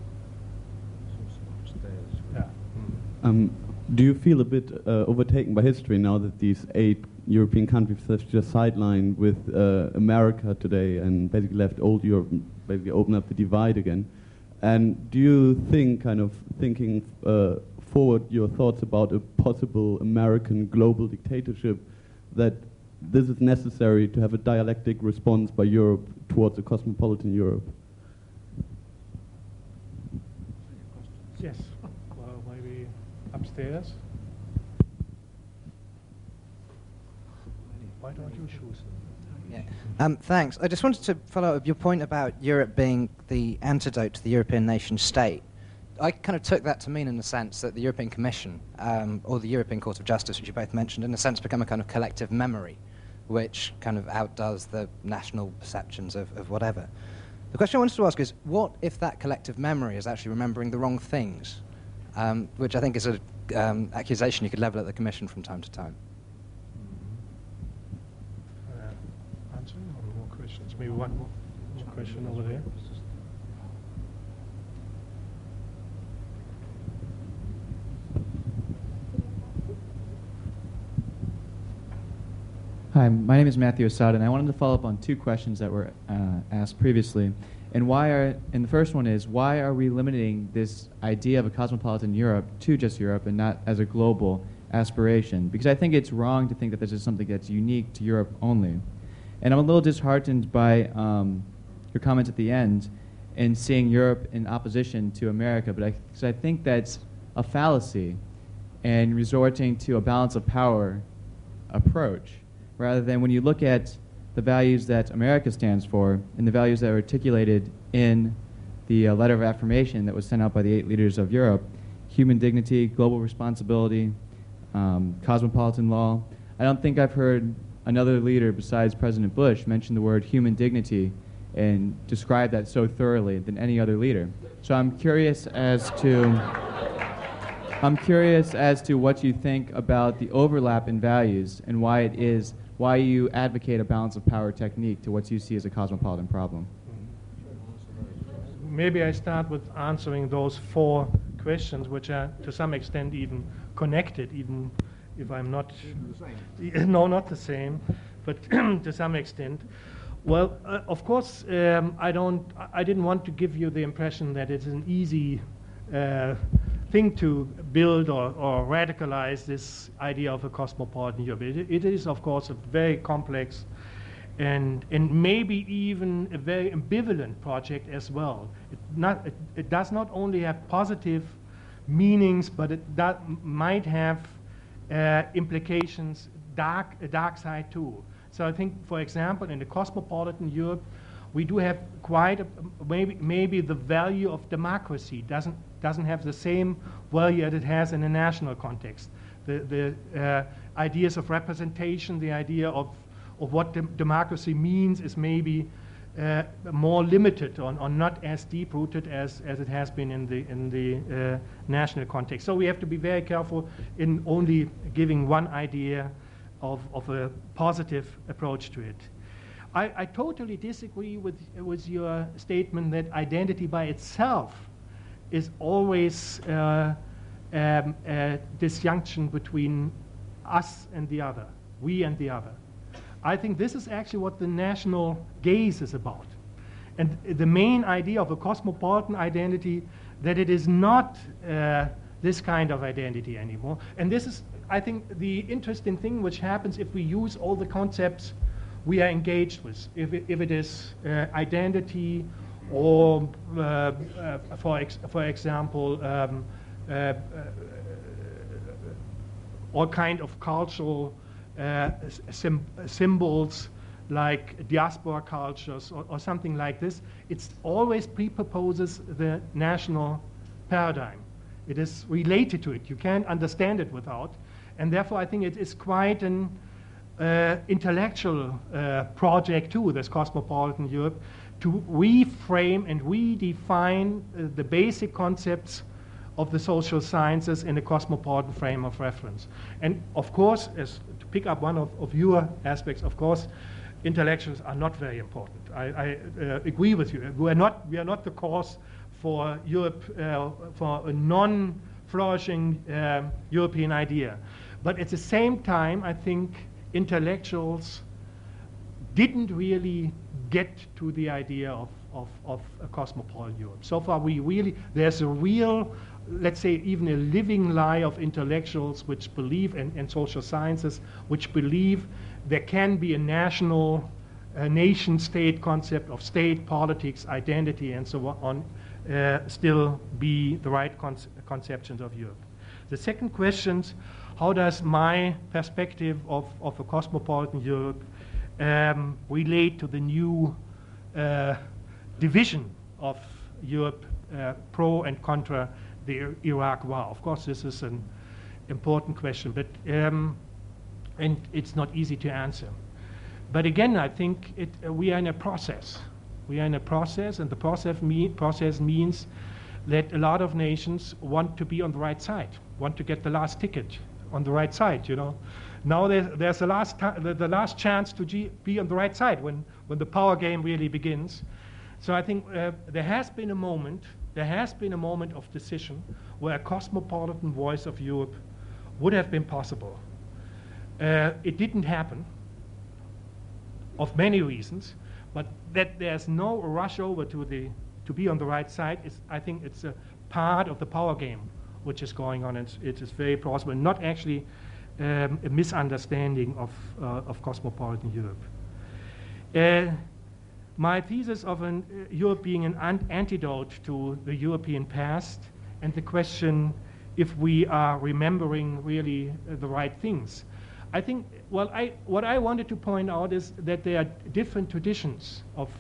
Upstairs. Do you feel a bit overtaken by history now that these 8 European countries have just sidelined with America today and basically left old Europe, basically open up the divide again? And do you think, kind of thinking forward your thoughts about a possible American global dictatorship, that this is necessary to have a dialectic response by Europe towards a cosmopolitan Europe? Yes. Well, maybe upstairs. Why don't you choose? Thanks. I just wanted to follow up with your point about Europe being the antidote to the European nation state. I kind of took that to mean in the sense that the European Commission or the European Court of Justice, which you both mentioned, in a sense become a kind of collective memory, which kind of outdoes the national perceptions of whatever. The question I wanted to ask is, what if that collective memory is actually remembering the wrong things? Which I think is an accusation you could level at the Commission from time to time. Answering or more questions? Maybe one more question over there. Hi, my name is Matthew Assad, and I wanted to follow up on two questions that were asked previously. And the first one is, why are we limiting this idea of a cosmopolitan Europe to just Europe and not as a global aspiration? Because I think it's wrong to think that this is something that's unique to Europe only. And I'm a little disheartened by your comment at the end in seeing Europe in opposition to America, because I think that's a fallacy and resorting to a balance of power approach, rather than when you look at the values that America stands for and the values that are articulated in the letter of affirmation that was sent out by the 8 leaders of Europe: human dignity, global responsibility, cosmopolitan law. I don't think I've heard another leader besides President Bush mention the word human dignity and describe that so thoroughly than any other leader. So I'm curious as to what you think about the overlap in values and why you advocate a balance of power technique to what you see as a cosmopolitan problem. Maybe I start with answering those 4 questions, which are to some extent even connected, even if I'm not... No, not the same, but to some extent. Well, of course, I didn't want to give you the impression that it's an easy thing to build or radicalize this idea of a cosmopolitan Europe. It is, of course, a very complex and maybe even a very ambivalent project as well. It does not only have positive meanings, but it might have implications, a dark side too. So I think, for example, in the cosmopolitan Europe, we do have quite maybe the value of democracy doesn't have the same value as it has in a national context. The ideas of representation, the idea of what democracy means is maybe more limited or not as deep-rooted as it has been in the national context. So we have to be very careful in only giving one idea of a positive approach to it. I totally disagree with your statement that identity by itself is always a disjunction between us and the other, we and the other. I think this is actually what the national gaze is about. And the main idea of a cosmopolitan identity, that it is not this kind of identity anymore. And this is, I think, the interesting thing which happens if we use all the concepts we are engaged with. If it is identity or, for example, all kind of cultural symbols like diaspora cultures or something like this, it always presupposes the national paradigm. It is related to it. You can't understand it without. And therefore, I think it is quite an intellectual project too, this cosmopolitan Europe, to reframe and redefine the basic concepts of the social sciences in a cosmopolitan frame of reference. And of course, to pick up one of your aspects, of course, intellectuals are not very important. I agree with you. We are not the cause for Europe, for a non-flourishing European idea. But at the same time, I think intellectuals didn't really get to the idea of a cosmopolitan Europe. So far, there's a real, let's say, even a living lie of intellectuals which believe, and social sciences, which believe there can be a national, nation-state concept of state, politics, identity, and so on, still be the right conceptions of Europe. The second question, how does my perspective of a cosmopolitan Europe relate to the new division of Europe, pro and contra the Iraq war. Of course, this is an important question, but and it's not easy to answer. But again, I think we are in a process. We are in a process, and the process means that a lot of nations want to be on the right side, want to get the last ticket on the right side. You know, now there's the last chance to be on the right side when the power game really begins. So I think there has been a moment of decision where a cosmopolitan voice of Europe would have been possible. It didn't happen, of many reasons, but that there's no rush over to be on the right side is, I think, it's a part of the power game which is going on, and it is very plausible, not actually a misunderstanding of cosmopolitan Europe. My thesis of Europe being an antidote to the European past, and the question if we are remembering really the right things. I think, well, what I wanted to point out is that there are different traditions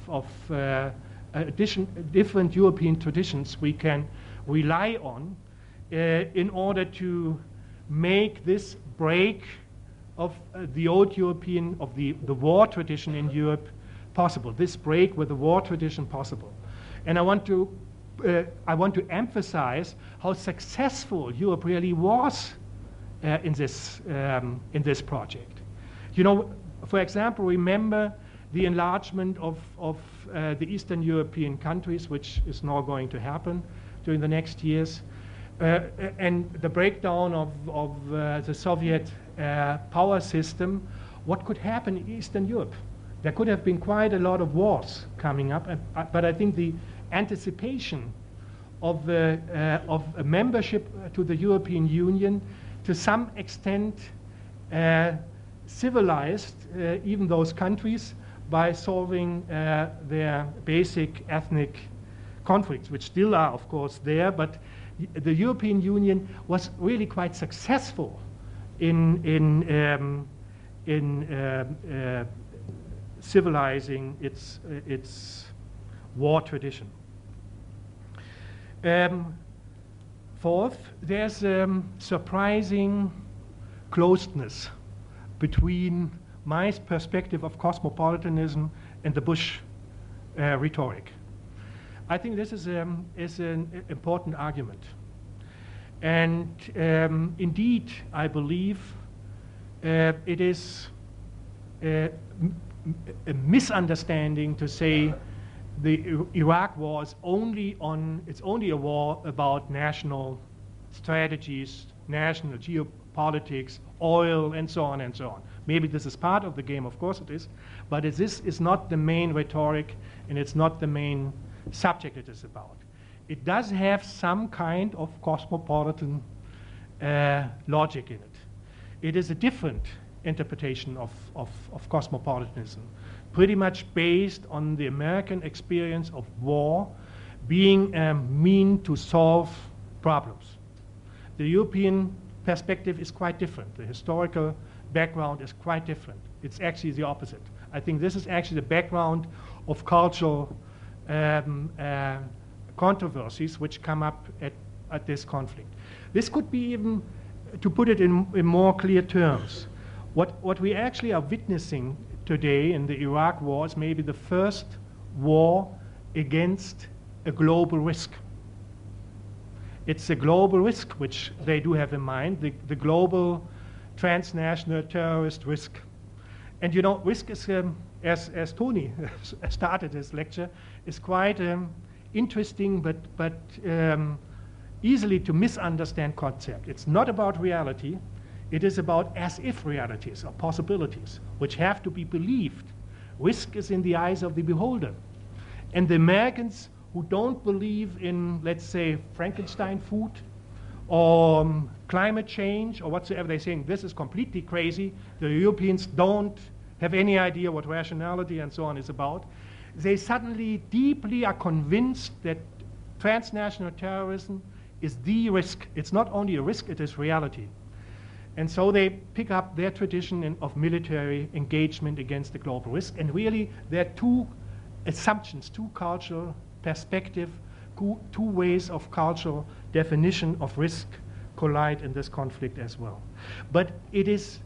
different European traditions we can rely on in order to make this break of the old European, of the war tradition in Europe possible, this break with the war tradition possible. And I want to emphasize how successful Europe really was in this project. You know, for example, remember the enlargement of the Eastern European countries, which is now going to happen during the next years, and the breakdown of the Soviet power system. What could happen in Eastern Europe? There could have been quite a lot of wars coming up, but I think the anticipation of a membership to the European Union to some extent civilized even those countries by solving their basic ethnic conflicts, which still are, of course, there, but the European Union was really quite successful in civilizing its war tradition. Fourth, there's surprising closeness between my perspective of cosmopolitanism and the Bush rhetoric. I think this is an important argument. And indeed, I believe it is a misunderstanding to say the Iraq war is only a war about national strategies, national geopolitics, oil, and so on and so on. Maybe this is part of the game, of course it is, but this is not the main rhetoric, and it's not the main subject it is about. It does have some kind of cosmopolitan logic in it. It is a different interpretation of cosmopolitanism, pretty much based on the American experience of war being a mean to solve problems. The European perspective is quite different. The historical background is quite different. It's actually the opposite. I think this is actually the background of cultural controversies which come up at this conflict. This could be even, to put it in more clear terms, what we actually are witnessing today in the Iraq war is maybe the first war against a global risk. It's a global risk which they do have in mind, the global transnational terrorist risk. And you know, risk is, as Tony started his lecture, is quite interesting but easily to misunderstand concept. It's not about reality. It is about as-if realities or possibilities, which have to be believed. Risk is in the eyes of the beholder. And the Americans who don't believe in, let's say, Frankenstein food or climate change or whatsoever, they're saying this is completely crazy. The Europeans don't have any idea what rationality and so on is about. They suddenly deeply are convinced that transnational terrorism is the risk. It's not only a risk, it is reality. And so they pick up their tradition of military engagement against the global risk. And really, there are two assumptions, two cultural perspective, two ways of cultural definition of risk collide in this conflict as well. But it's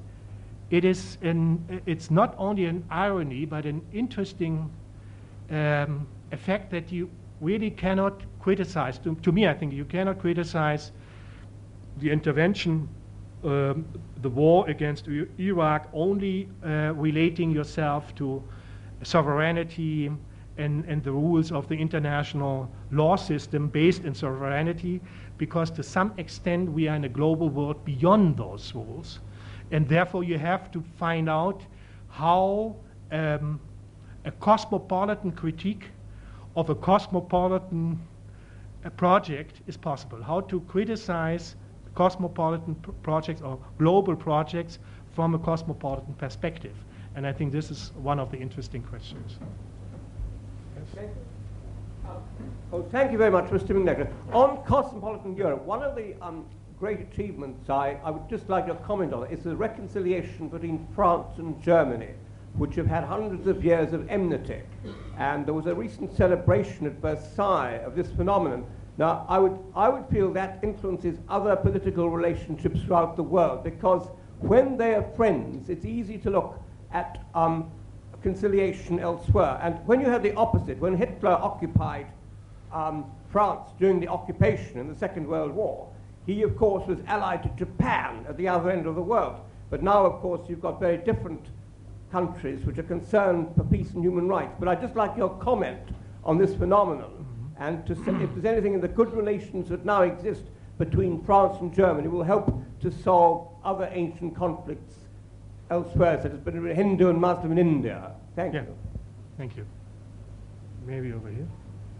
not only an irony, but an interesting effect that you really cannot criticize. To me, I think you cannot criticize the intervention, the war against Iraq, only relating yourself to sovereignty and the rules of the international law system based in sovereignty, because to some extent we are in a global world beyond those rules. And therefore you have to find out how a cosmopolitan critique of a cosmopolitan project is possible, how to criticize cosmopolitan projects or global projects from a cosmopolitan perspective. And I think this is one of the interesting questions. Yes. Oh, thank you very much, Mr. McNegrin. On cosmopolitan Europe, one of the great achievements I would just like to comment on is the reconciliation between France and Germany, which have had hundreds of years of enmity. And there was a recent celebration at Versailles of this phenomenon. Now, I would feel that influences other political relationships throughout the world, because when they are friends, it's easy to look at conciliation elsewhere. And when you have the opposite, when Hitler occupied France during the occupation in the Second World War, he, of course, was allied to Japan at the other end of the world. But now, of course, you've got very different countries which are concerned for peace and human rights. But I'd just like your comment on this phenomenon, and to say if there's anything in the good relations that now exist between France and Germany will help to solve other ancient conflicts elsewhere, such as between Hindu and Muslim in India. Thank you. Thank you. Maybe over here.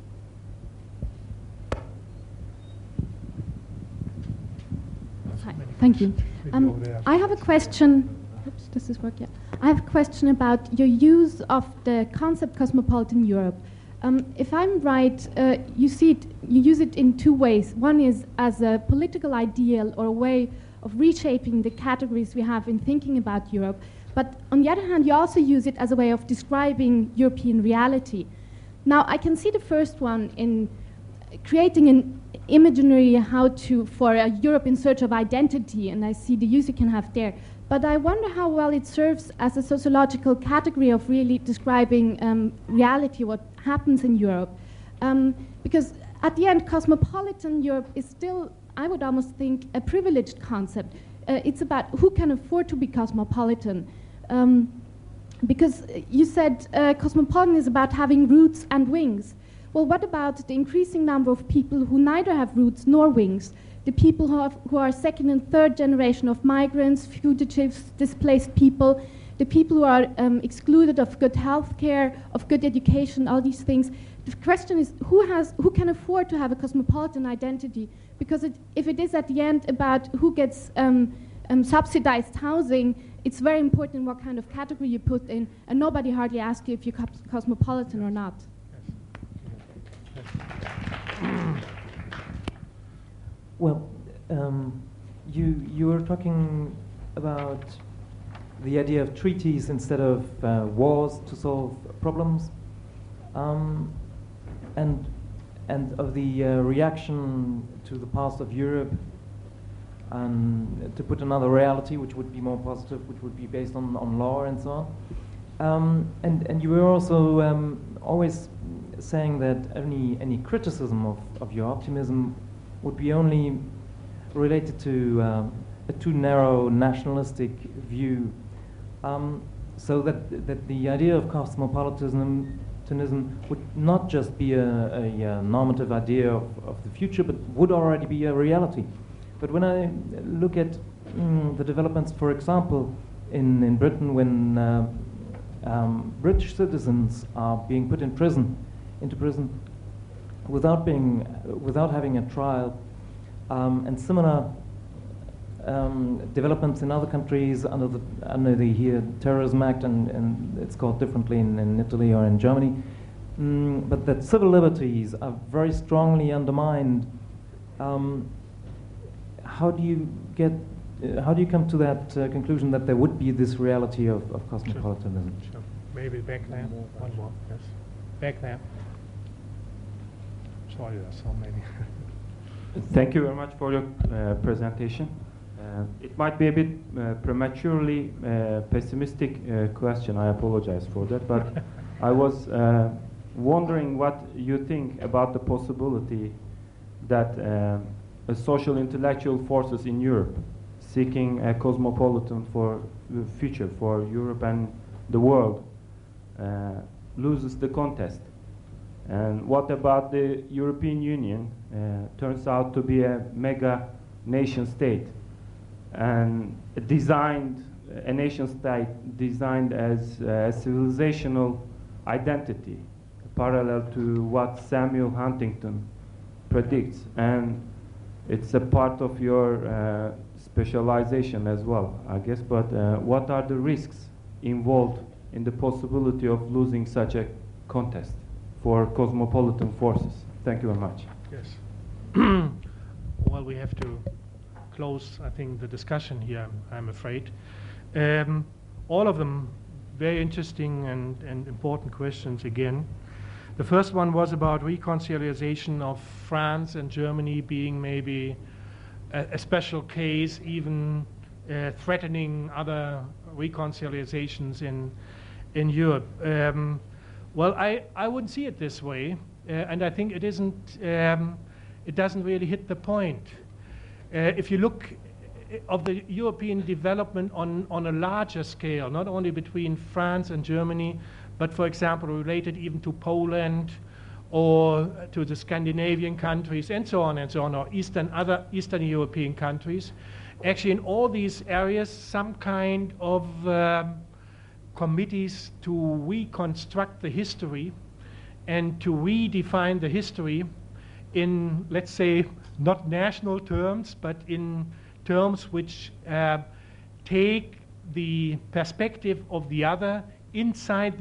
Hi. Thank you. I have a question. Oops, does this work? Yeah. I have a question about your use of the concept cosmopolitan Europe. If I'm right, you use it in two ways. One is as a political ideal or a way of reshaping the categories we have in thinking about Europe. But on the other hand, you also use it as a way of describing European reality. Now, I can see the first one in creating an imaginary for a Europe in search of identity, and I see the use you can have there. But I wonder how well it serves as a sociological category of really describing reality, what happens in Europe. Because at the end, cosmopolitan Europe is still, I would almost think, a privileged concept. It's about who can afford to be cosmopolitan. Because you said cosmopolitan is about having roots and wings. Well, what about the increasing number of people who neither have roots nor wings? The people who are second and third generation of migrants, fugitives, displaced people, the people who are excluded of good health care, of good education, all these things. The question is, who can afford to have a cosmopolitan identity? Because if it is at the end about who gets subsidized housing, it's very important what kind of category you put in, and nobody hardly asks you if you're cosmopolitan or not. Well, you were talking about the idea of treaties instead of wars to solve problems, and of the reaction to the past of Europe, and to put another reality which would be more positive, which would be based on law and so on. And you were also always saying that any criticism of your optimism would be only related to a too narrow nationalistic view, so that the idea of cosmopolitanism would not just be a normative idea of the future, but would already be a reality. But when I look at the developments, for example, in Britain, when British citizens are being put into prison without having a trial, and similar developments in other countries under the here Terrorism Act, and it's called differently in Italy or in Germany, but that civil liberties are very strongly undermined. How do you get how do you come to that conclusion that there would be this reality of cosmopolitanism? Sure. Maybe back there. One more. Yes. Back there. Sorry, there are so many. Thank you very much for your presentation. It might be a bit prematurely pessimistic question. I apologize for that, but I was wondering what you think about the possibility that social intellectual forces in Europe seeking a cosmopolitan for the future for Europe and the world loses the contest. And what about the European Union? Turns out to be a mega nation state, and a nation state designed as a civilizational identity, parallel to what Samuel Huntington predicts. And it's a part of your specialization as well, I guess. But what are the risks involved in the possibility of losing such a contest for cosmopolitan forces? Thank you very much. Yes. Well, we have to close, I think, the discussion here, I'm afraid. All of them very interesting and important questions again. The first one was about reconciliation of France and Germany being maybe a special case, even threatening other reconciliations in Europe. Well, I wouldn't see it this way, and I think it isn't. It doesn't really hit the point. If you look of the European development on a larger scale, not only between France and Germany, but for example related even to Poland or to the Scandinavian countries and so on, or other Eastern European countries. Actually, in all these areas, some kind of committees to reconstruct the history and to redefine the history in, let's say, not national terms, but in terms which take the perspective of the other inside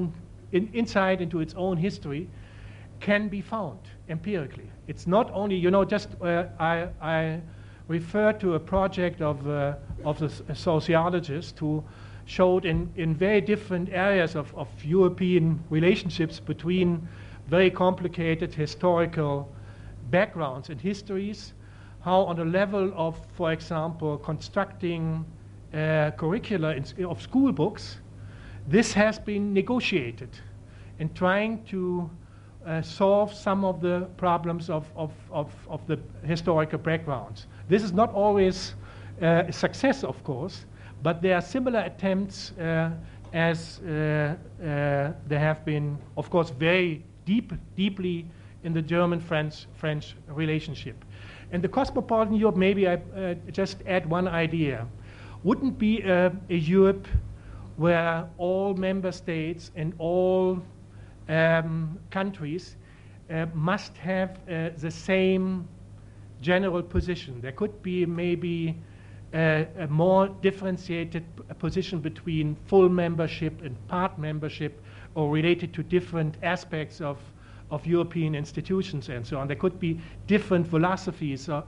into its own history, can be found empirically. It's not only, just I refer to a project of a sociologist who showed in very different areas of European relationships between very complicated historical backgrounds and histories, how on the level of, for example, constructing curricula of school books, this has been negotiated in trying to solve some of the problems of the historical backgrounds. This is not always a success, of course, but there are similar attempts as there have been, of course, very deeply in the German-French relationship. And the cosmopolitan Europe, maybe I just add one idea, wouldn't be a Europe where all member states and all countries must have the same general position. There could be maybe a more differentiated position between full membership and part membership, or related to different aspects of European institutions and so on. There could be different philosophies of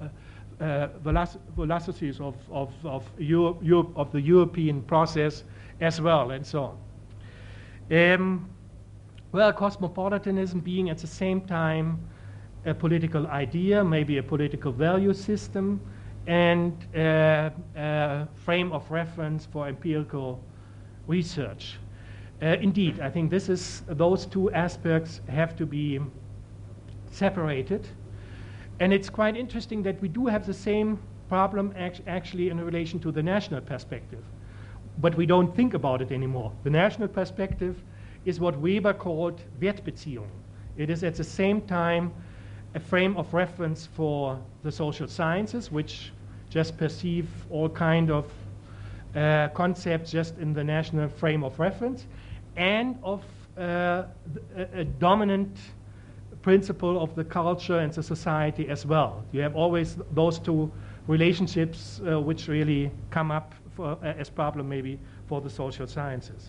the European process as well, and so on. Well, cosmopolitanism being at the same time a political idea, maybe a political value system, and a frame of reference for empirical research. Indeed, I think those two aspects have to be separated. And it's quite interesting that we do have the same problem actually in relation to the national perspective. But we don't think about it anymore. The national perspective is what Weber called Wertbeziehung. It is at the same time a frame of reference for the social sciences, which just perceive all kind of concepts just in the national frame of reference, and of a dominant principle of the culture and the society as well. You have always those two relationships which really come up as problem maybe for the social sciences.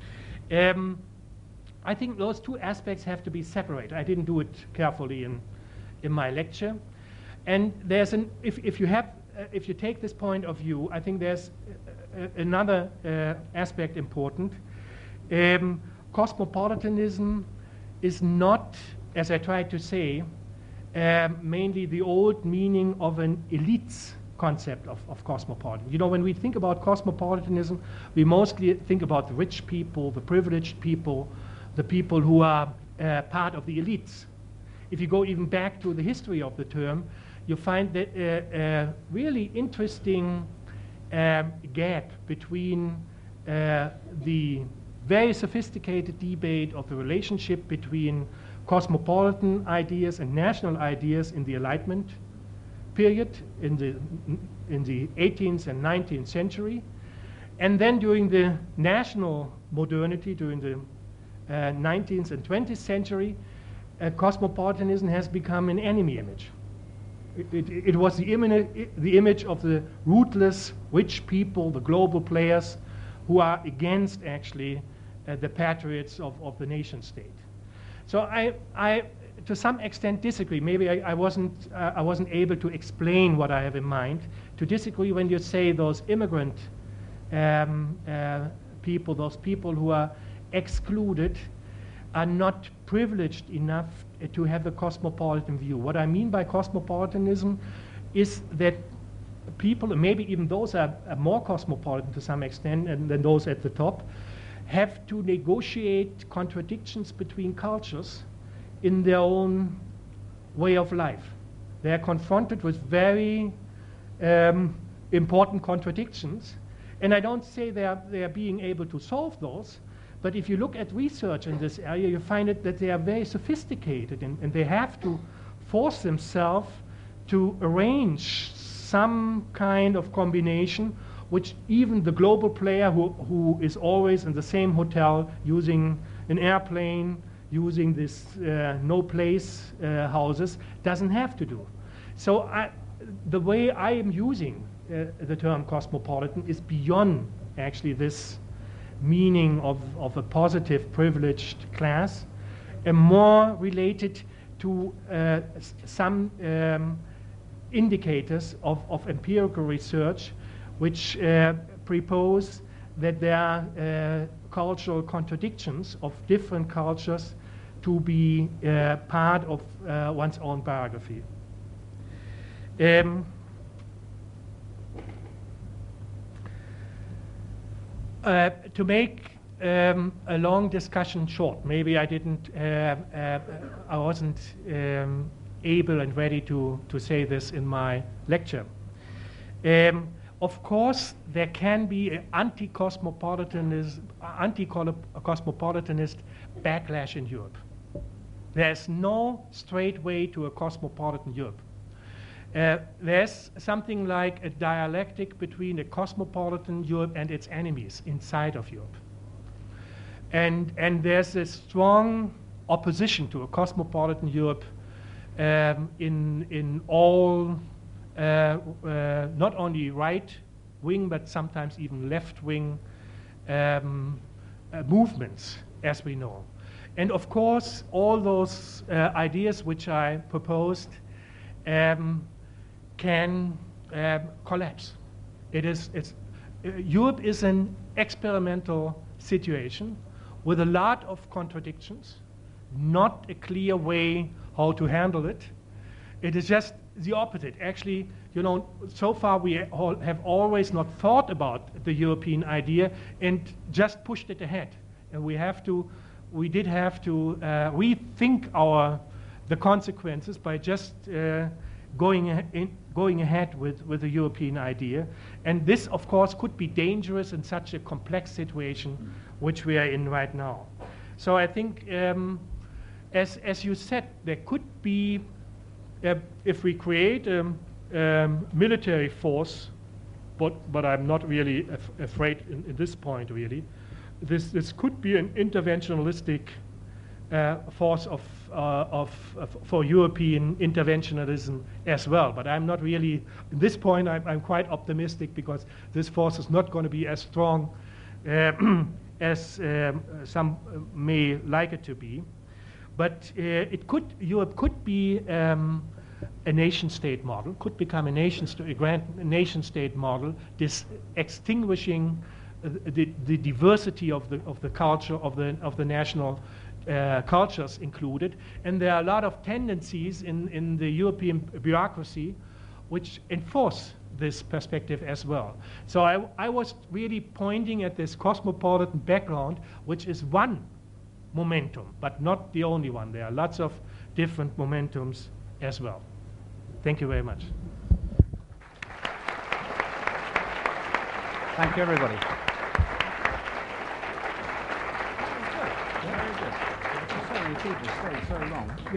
I think those two aspects have to be separated. I didn't do it carefully in my lecture. And there's if you have if you take this point of view, I think there's another aspect important. Cosmopolitanism is not, as I tried to say, mainly the old meaning of an elite's concept of cosmopolitan. You know, when we think about cosmopolitanism, we mostly think about the rich people, the privileged people, the people who are part of the elites. If you go even back to the history of the term, you find that a really interesting gap between the very sophisticated debate of the relationship between cosmopolitan ideas and national ideas in the Enlightenment period in the 18th and 19th century, and then during the national modernity during the 19th and 20th century, cosmopolitanism has become an enemy image. It was the image of the ruthless, rich people, the global players, who are against actually the patriots of the nation state. So I to some extent disagree. Maybe I wasn't able to explain what I have in mind. To disagree when you say those immigrant people, those people who are excluded, are not privileged enough to have a cosmopolitan view. What I mean by cosmopolitanism is that people, maybe even those are more cosmopolitan to some extent than those at the top, have to negotiate contradictions between cultures in their own way of life. They are confronted with very important contradictions, and I don't say they are being able to solve those, but if you look at research in this area, you find that they are very sophisticated, and they have to force themselves to arrange some kind of combination which even the global player who is always in the same hotel using an airplane, using this no place houses, doesn't have to do. So the way I am using the term cosmopolitan is beyond actually this meaning of a positive privileged class, and more related to some indicators of empirical research which propose that there are cultural contradictions of different cultures to be part of one's own biography. To make a long discussion short, maybe I wasn't able and ready to say this in my lecture. Of course, there can be an anti-cosmopolitanist backlash in Europe. There's no straight way to a cosmopolitan Europe. There's something like a dialectic between a cosmopolitan Europe and its enemies inside of Europe. And there's a strong opposition to a cosmopolitan Europe in all not only right-wing, but sometimes even left-wing movements, as we know. And of course, all those ideas which I proposed can collapse. Europe is an experimental situation with a lot of contradictions, not a clear way how to handle it. It is just the opposite. Actually, you know, so far we have always not thought about the European idea and just pushed it ahead. And we did have to rethink the consequences by just going ahead with the European idea. And this, of course, could be dangerous in such a complex situation which we are in right now. So I think, as you said, there could be, if we create a military force, but I'm not really afraid in this point really, this could be an interventionistic force for European interventionism as well. But I'm not really, at this point, I'm quite optimistic because this force is not going to be as strong as some may like it to be. But Europe could be a nation-state model, could become a nation-state model, extinguishing the diversity of the culture of the national cultures included. And there are a lot of tendencies in the European bureaucracy which enforce this perspective as well. So I was really pointing at this cosmopolitan background, which is one momentum, but not the only one. There are lots of different momentums as well. Thank you very much. Thank you, everybody. Very good. So many people stayed so long.